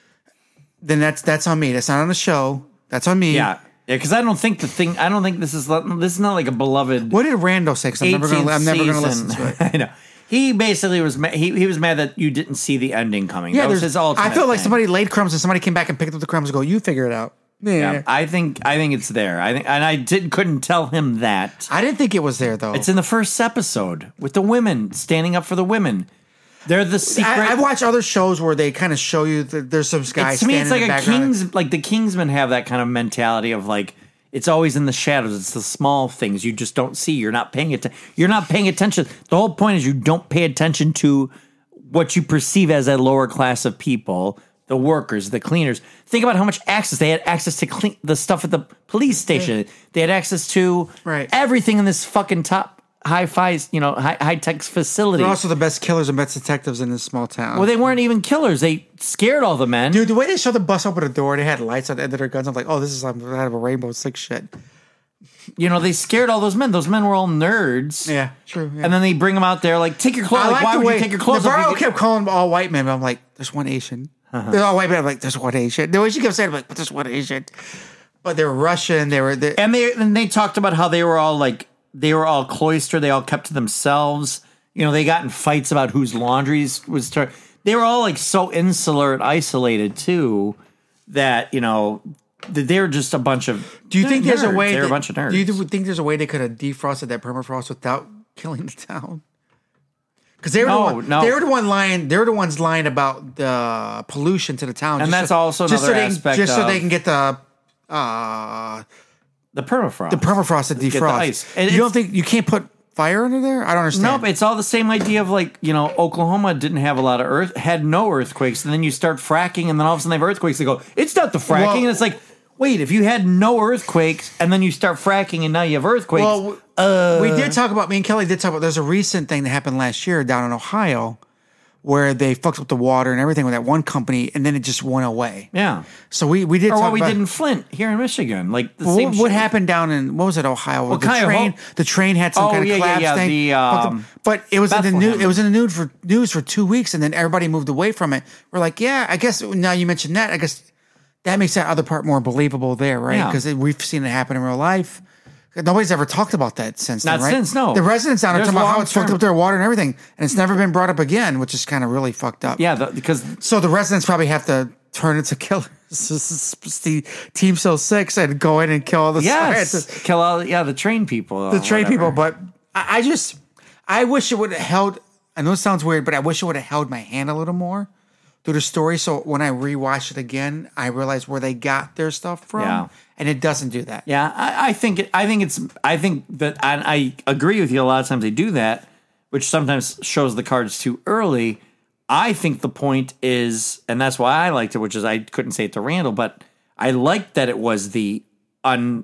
Then that's that's on me. That's not on the show. That's on me. Yeah. Yeah, because I don't think the thing. I don't think this is. This is not like a beloved. What did Randall say? 'Cause I'm never gonna. I'm never gonna listen season. to it. I know. He basically was. Ma- he he was mad that you didn't see the ending coming. Yeah, that was there's. his ultimate. I feel like thing. somebody laid crumbs and somebody came back and picked up the crumbs and go, "You figure it out." Yeah. Yeah, I think. I think it's there. I think, and I did couldn't tell him that. I didn't think it was there though. It's in the first episode with the women standing up for the women. They're the secret. I, I've watched other shows where they kind of show you that there's some guys. It's, to me, it's standing like in the a background. Kings, like the Kingsmen have that kind of mentality of like it's always in the shadows. It's the small things you just don't see. You're not paying attention. You're not paying attention. The whole point is you don't pay attention to what you perceive as a lower class of people, the workers, the cleaners. Think about how much access they had access to clean the stuff at the police station. They had access to Right. everything in this fucking top hi-fi, you know, high high tech facility. They're also the best killers and best detectives in this small town. Well, they weren't even killers. They scared all the men. Dude, the way they showed the bus open the door, they had lights on the end of their guns. I'm like, oh, this is like out of a rainbow slick shit. You know, they scared all those men. Those men were all nerds. Yeah, true. Yeah. And then they bring them out there like, take your clothes. I Like, like why the would way you take your clothes off? Navarro You get- kept calling them all white men, but I'm like, there's one Asian. Uh-huh. They're all white men. I'm like, there's one Asian. The way she kept saying, I'm like, but there's one Asian. But they were Russian. They were. They, And they and they talked about how they were all like, they were all cloistered. They all kept to themselves. You know, they got in fights about whose laundries was. Ter- they were all like so insular and isolated too that, you know, that they were just a bunch of. do you think there's a nerds. way? They were a that- bunch of nerds. Do you think there's a way they could have defrosted that permafrost without killing the town? Because they were No, the one, no. they were the one lying. They were the ones lying about the pollution to the town, And just that's so, also just so another they, aspect just so of- they can get the uh, the permafrost. the permafrost to Get the defrost. ice. And you don't it's- think you can't put fire under there? I don't understand. Nope, it's all the same idea of like, you know, Oklahoma didn't have a lot of earth, had no earthquakes, and then you start fracking, and then all of a sudden they have earthquakes. They go, it's not the fracking, Well- and it's like, wait, if you had no earthquakes, and then you start fracking, and now you have earthquakes. Well, uh, we did talk about. Me and Kelly did talk about. There's a recent thing that happened last year down in Ohio, where they fucked up the water and everything with that one company, and then it just went away. Yeah. So we we did Or talk what we about, did in Flint here in Michigan. Like the Well, same what, what shit. happened down in what was it, Ohio? Well, the Cuyahoga- train, the train had some Oh, kind of yeah, yeah, collapse yeah, thing. the, but, um, but it was in the news. Bethlehem. It was in the news for news for two weeks, and then everybody moved away from it. We're like, yeah, I guess now you mentioned that, I guess that makes that other part more believable there, right? Yeah. Because we've seen it happen in real life. Nobody's ever talked about that since then, Not right? since, no. The residents down there There's talking about how it's long-term- fucked up their water and everything, and it's never been brought up again, which is kind of really fucked up. Yeah, the, because So the residents probably have to turn into killers. the Team Cell Six and go in and kill all the yes, scientists, kill all yeah the train people, the or train whatever. people. But I, I just, I wish it would have held. I know it sounds weird, but I wish it would have held my hand a little more through the story. So when I rewatch it again, I realize where they got their stuff from, Yeah. and it doesn't do that. Yeah, I, I think it, I think it's I think that and I agree with you. A lot of times they do that, which sometimes shows the cards too early. I think the point is, and that's why I liked it, which is I couldn't say it to Randall, but I liked that it was the un,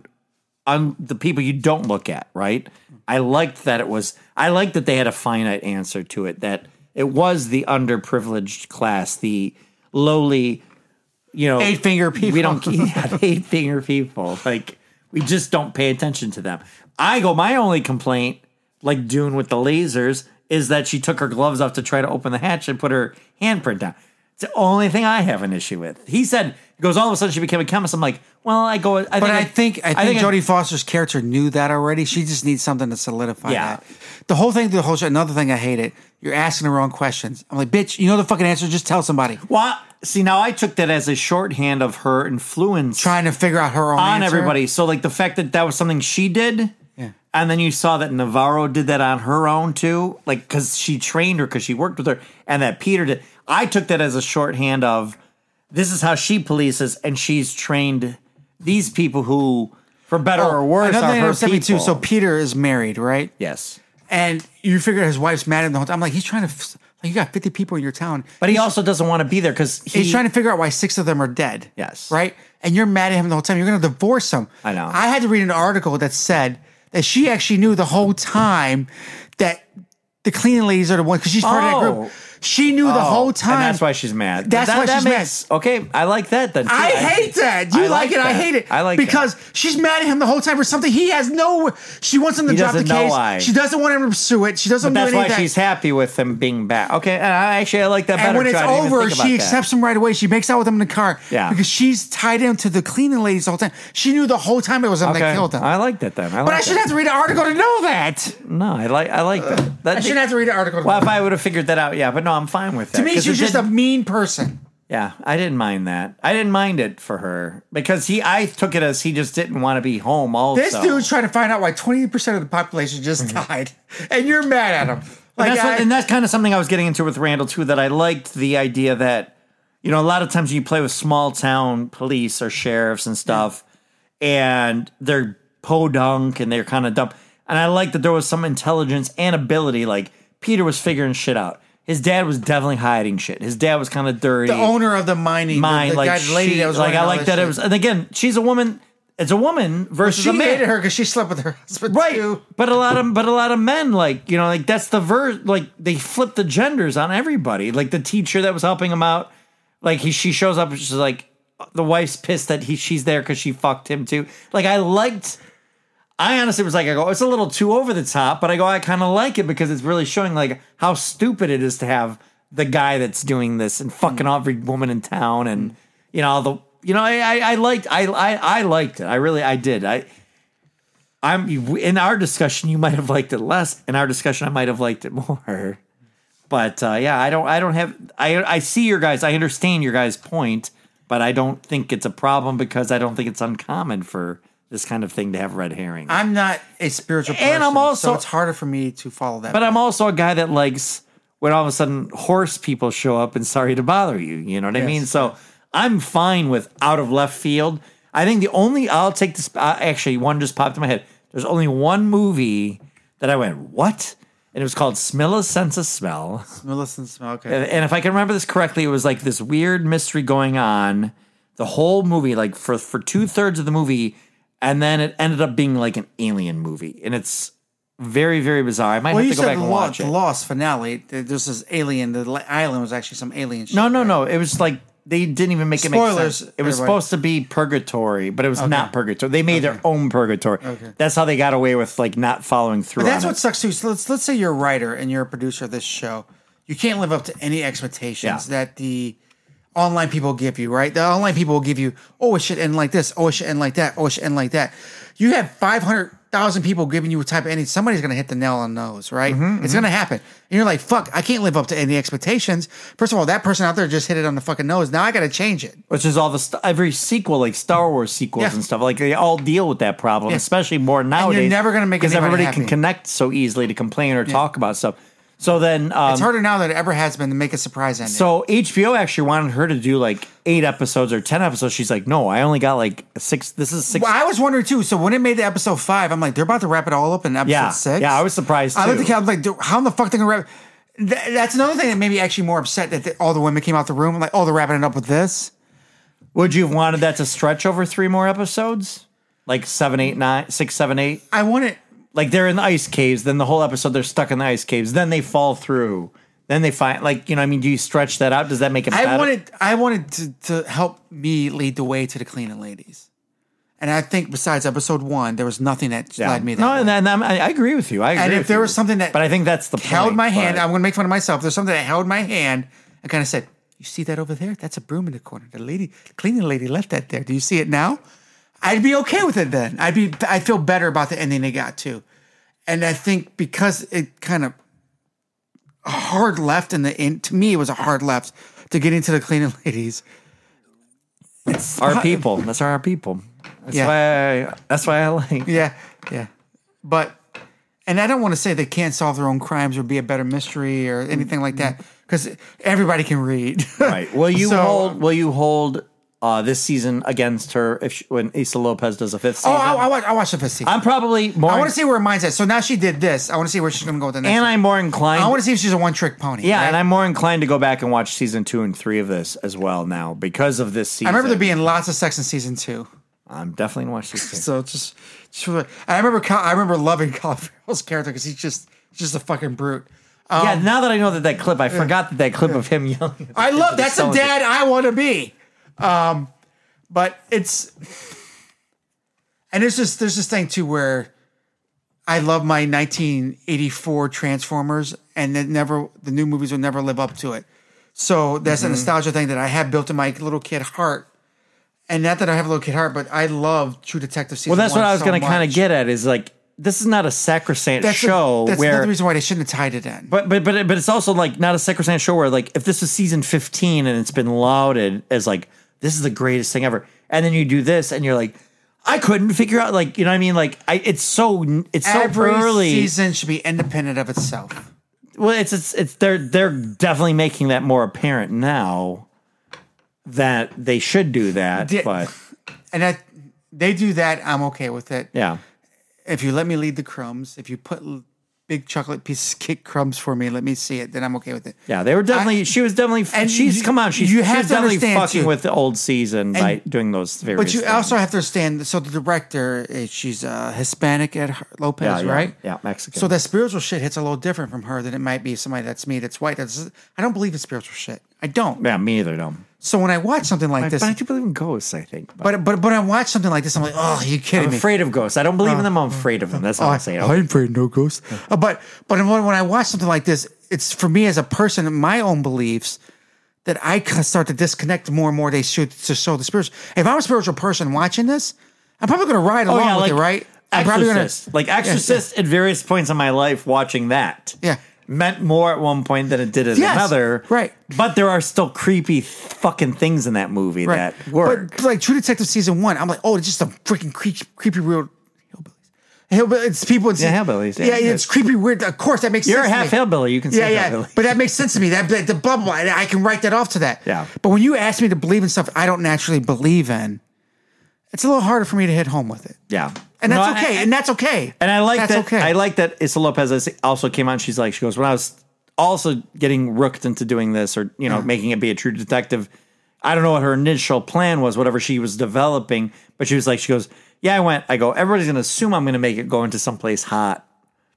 un the people you don't look at, right? I liked that it was. I liked that they had a finite answer to it. That it was the underprivileged class, the lowly, you know, Eight finger people. We don't yeah, eight finger people. Like we just don't pay attention to them. I go. My only complaint, like Dune with the lasers, is that she took her gloves off to try to open the hatch and put her handprint down. It's the only thing I have an issue with. He said, he goes, all of a sudden she became a chemist. I'm like, well, I go, I think, But I think I think, I- Jodie Foster's character knew that already. She just needs something to solidify Yeah. that. The whole thing, the whole show. Another thing I hate it. You're asking the wrong questions. I'm like, bitch, you know the fucking answer. Just tell somebody. well, see, now I took that as a shorthand of her influence Trying to figure out her own on answer. everybody. So, like the fact that that was something she did, Yeah. and then you saw that Navarro did that on her own too, like because she trained her, because she worked with her, and that Peter did. I took that as a shorthand of this is how she polices, and she's trained these people who, for better or worse, Another are thing her that upset me people. too. So Peter is married, right? yes, And you figure his wife's mad at him the whole time. I'm like, he's trying to. f- Like, you got fifty people in your town, but he also doesn't want to be there because he, he's trying to figure out why six of them are dead. Yes. Right? And you're mad at him the whole time. You're going to divorce him. I know. I had to read an article that said that she actually knew the whole time that the cleaning ladies are the ones, because she's part of that Oh. group. She knew the whole time. and that's why she's mad. That's That- why that she's makes- Okay, I like that then. too. I hate that. You I like, like it. I that. hate it. I like because she's mad at him the whole time for something he has no. She wants him to He drop the doesn't know case. why. She doesn't want him to pursue it. She doesn't But that's do any why of that. she's happy with him being back. Okay, and I actually I like that better. And when it's too. I didn't even over, think about she that. accepts him right away. She makes out with him in the car. Yeah. Because she's tied into the cleaning ladies the whole time. She knew the whole time it was him Okay, that killed him. I like that then. I like but I shouldn't that. have to read an article to know that. No, I like I like that. that I shouldn't have to read an article to Well, know if that. I would have figured that out, yeah. But no, I'm fine with that. To me, 'cause she's it just a didn't- mean person. yeah. I didn't mind that. I didn't mind it for her because he. I took it as he just didn't want to be home. Also, This dude's trying to find out why twenty percent of the population just died. And you're mad at him. And Like, that's, what, I- and that's kind of something I was getting into with Randall too. That I liked the idea that, you know, a lot of times you play with small town police or sheriffs and stuff, and they're podunk and they're kind of dumb. And I like that there was some intelligence and ability. Like Peter was figuring shit out. His dad was definitely hiding shit. His dad was kind of dirty. the owner of the mining, Mind the, the like guy, the lady she, that was like running I all like this that it shit. was. And again, she's a woman. It's a woman versus She a man. hated her because she slept with her husband Right, too. but a lot of but a lot of men, like, you know, like that's the ver like they flip the genders on everybody. Like the teacher that was helping him out, like he she shows up and she's like, the wife's pissed that he she's there because she fucked him too. Like I liked, I honestly was like, I go, it's a little too over the top, but I go, I kind of like it because it's really showing like how stupid it is to have the guy that's doing this and fucking every woman in town, and you know the. You know, I, I, I liked I, I I liked it. I really I did. I I'm in our discussion. You might have liked it less. In our discussion, I might have liked it more. But uh, yeah, I don't I don't have I I see your guys. I understand your guys' point, but I don't think it's a problem because I don't think it's uncommon for this kind of thing to have red herring. I'm not a spiritual person, And I'm also- so it's harder for me to follow that. But I'm also a guy that likes when all of a sudden horse people show up and sorry to bother you. You know what I Yes. mean? So I'm fine with out of left field. I think the only I'll take this. Uh, actually, one just popped in my head. There's only one movie that I went what, and it was called Smilla's Sense of Smell. Millicent smell. Okay. And, and if I can remember this correctly, it was like this weird mystery going on the whole movie, like for for two thirds of the movie, and then it ended up being like an alien movie, and it's very, very bizarre. I might Well, have you to go said back the, and lo- watch the it. Lost finale. There's this alien. The li- island was actually some alien shit. No, no, right? no. It was like they didn't even make it make Spoilers, sense. It was everybody. supposed to be purgatory, but it was not purgatory. They made their own purgatory. Okay. That's how they got away with like not following through. But that's on what it. sucks too. So let's let's say you're a writer and you're a producer of this show. You can't live up to any expectations Yeah. that the online people give you, right? The online people will give you, oh, it should end like this. Oh, it should end like that. Oh, it should end like that. You have five hundred thousand people giving you a type of ending. Somebody's going to hit the nail on the nose, right? Mm-hmm, It's going to happen. And you're like, fuck, I can't live up to any expectations. First of all, that person out there just hit it on the fucking nose. Now I got to change it. Which is all the st- every sequel, like Star Wars sequels Yeah. and stuff, like they all deal with that problem, Yeah. especially more nowadays. never gonna make because anybody everybody happy. can connect so easily to complain or talk about stuff. So then, um, It's harder now than it ever has been to make a surprise ending. so H B O actually wanted her to do like eight episodes or ten episodes. She's like, no, I only got like six. This is six. Well, I was wondering too. So when it made the episode five, I'm like, they're about to wrap it all up in episode yeah, six. yeah, I was surprised. Too. I looked at the I was like, dude, how in the fuck they gonna wrap? Th- that's another thing that made me actually more upset that the, all the women came out the room. I'm like, oh, they're wrapping it up with this. Would you have wanted that to stretch over three more episodes, like seven, eight, nine, six, seven, eight? I want it. Like they're in the ice caves, then the whole episode they're stuck in the ice caves, then they fall through, then they find like you know. I mean, do you stretch that out? Does that make it? I better? wanted. I wanted to, to help me lead the way to the cleaning ladies. And I think besides episode one, there was nothing that Yeah. led me that No, way. and, and I'm- I, I agree with you. I agree And if with there you. was something that but I think that's the held point, my hand, but- I'm going to make fun of myself. There's something that held my hand and kind of said, "You see that over there? That's a broom in the corner. The lady, cleaning lady, left that there. Do you see it now?" I'd be okay with it then. I'd be. I'd feel better about the ending they got too. And I think because it kind of hard left in the end, to me, it was a hard left to get into the cleaning ladies. It's our people. That's our people. That's Yeah. why. I, that's why I like. Yeah, yeah. But, and I don't want to say they can't solve their own crimes or be a better mystery or anything like that because everybody can read. Right. Will you So- hold? Will you hold uh, this season against her if she, when Issa Lopez does a fifth Oh, season? I, I, watch, I watched the fifth season. I'm probably more. I want to see where her mind's at. So now she did this. I want to see where she's going to go with the next and one. I'm more inclined. I want to see if she's a one trick pony. Yeah, right? and I'm more inclined to go back and watch season two and three of this as well now because of this season. I remember there being lots of sex in season two. I'm definitely gonna watch these. Two. So just, just for the, I remember, Col- I remember loving Colin Farrell's character because he's just, he's just a fucking brute. Um, yeah, now that I know that that clip, I forgot that that clip of him yelling. I love that's the Someone- dad I want to be. Um, but it's and there's just there's this thing too where I love my nineteen eighty-four Transformers, and it never the new movies will never live up to it. So that's Mm-hmm. a nostalgia thing that I have built in my little kid heart. And not that I have a little kid heart, but I love True Detective season Well, that's one what I was so going to kind much. of get at. Is like this is not a sacrosanct That's the- show that's where. another reason why they shouldn't have tied it in. But but but but it's also like not a sacrosanct show where like if this was season fifteen and it's been lauded as like this is the greatest thing ever, and then you do this and you're like, I couldn't figure out like you know what I mean like I it's so it's so Every early. season should be independent of itself. Well, it's it's it's they're they're definitely making that more apparent now that they should do that, Di- but And that they do that, I'm okay with it. yeah. If you let me lead the crumbs, if you put l- big chocolate pieces of cake crumbs for me, let me see it, then I'm okay with it. Yeah, they were definitely. I- she was definitely. and she's you- come on. She's, you she have was to definitely understand, fucking too. with the old season by And- doing those various. But you things. also have to understand. So the director, is, she's uh, Hispanic, Ed Lopez, yeah, yeah, right? Yeah, Mexican. So that spiritual shit hits a little different from her than it might be somebody that's me, that's white. That's I don't believe in spiritual shit. I don't. yeah, me either. No, So when I watch something like but, this, but I do believe in ghosts. I think, but, but but but I watch something like this, I'm like, oh, you kidding I'm me? afraid of ghosts. I don't believe in them. I'm afraid of them. That's all Oh, I'm saying. I ain't afraid of no ghosts. Uh, but but when, when I watch something like this, it's for me as a person, my own beliefs that I kind of start to disconnect more and more. They should to show the spiritual. If I'm a spiritual person watching this, I'm probably going to ride along oh yeah, with like it, right? I'm probably going Exorcist. Like Exorcist at various points in my life, watching that. Yeah. Meant more at one point than it did at Yes, another. right. But there are still creepy fucking things in that movie right. that work. But like True Detective season one, I'm like, oh, it's just a freaking creepy, creepy weird hillbillies. Hillbillies. It's people. It's, Yeah, hillbillies, yeah. Yeah, it's creepy weird. Of course, that makes You're sense. a to half me. hillbilly. You can say Yeah, yeah, hillbilly. but that makes sense to me. That the blah blah. blah, I can write that off to that. Yeah. But when you ask me to believe in stuff I don't naturally believe in, it's a little harder for me to hit home with it. Yeah. And that's No, okay. I- and that's okay. And I like that's that. Okay. I like that Issa Lopez also came on. She's like, she goes, when I was also getting rooked into doing this, or you know, making it be a True Detective. I don't know what her initial plan was, whatever she was developing, but she was like, she goes, yeah, I went. I go, everybody's gonna assume I'm gonna make it go into someplace hot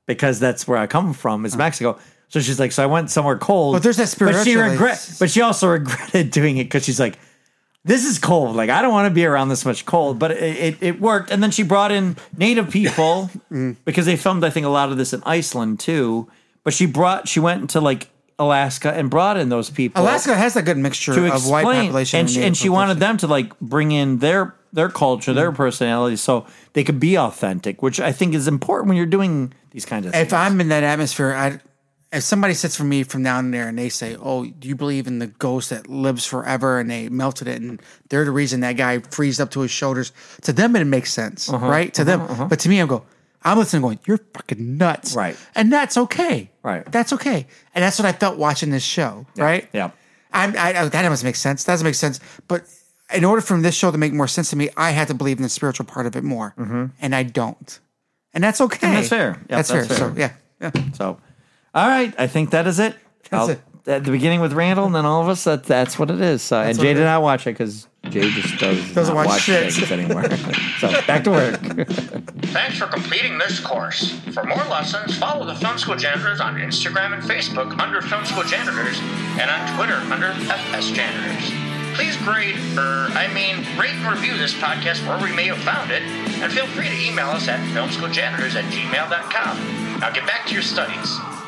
because that's where I come from is Mexico. So she's like, so I went somewhere cold. But there's that But she spiritual- regret. But she also regretted doing it because she's like, this is cold. Like I don't want to be around this much cold. But it, it, it worked. And then she brought in native people because they filmed, I think, a lot of this in Iceland too. But she brought, she went into like Alaska and brought in those people. Alaska has a good mixture to of white explain, population, and she, native and she wanted population. them to like bring in their their culture, their personality, so they could be authentic, which I think is important when you're doing these kinds of things. If I'm in that atmosphere, I if somebody sits for me from down there and they say, "Oh, do you believe in the ghost that lives forever?" and they melted it, and they're the reason that guy freezed up to his shoulders. To them, it makes sense, Uh-huh, right? To them, but to me, I'm go. I'm listening, going, "You're fucking nuts," Right. And that's okay, Right. That's okay, and that's what I felt watching this show, right? yeah. I'm, I, I, that doesn't make sense. That doesn't make sense. But in order for this show to make more sense to me, I had to believe in the spiritual part of it more, and I don't, and that's okay. And that's fair. Yep, that's, that's fair. fair. So yeah, yeah. So, all right, I think that is it. That's I'll- it. At the beginning with Randall, and then all of us. That that's what it is. So, and what Jay it did is. not watch it because Jay just does Doesn't not watch watch shit. things anymore. So back to work. Thanks for completing this course. For more lessons, follow the Film School Janitors on Instagram and Facebook under Film School Janitors and on Twitter under F S Janitors. Please grade, or I mean, rate and review this podcast wherever you may have found it, and feel free to email us at filmschooljanitors at gmail dot com. Now get back to your studies.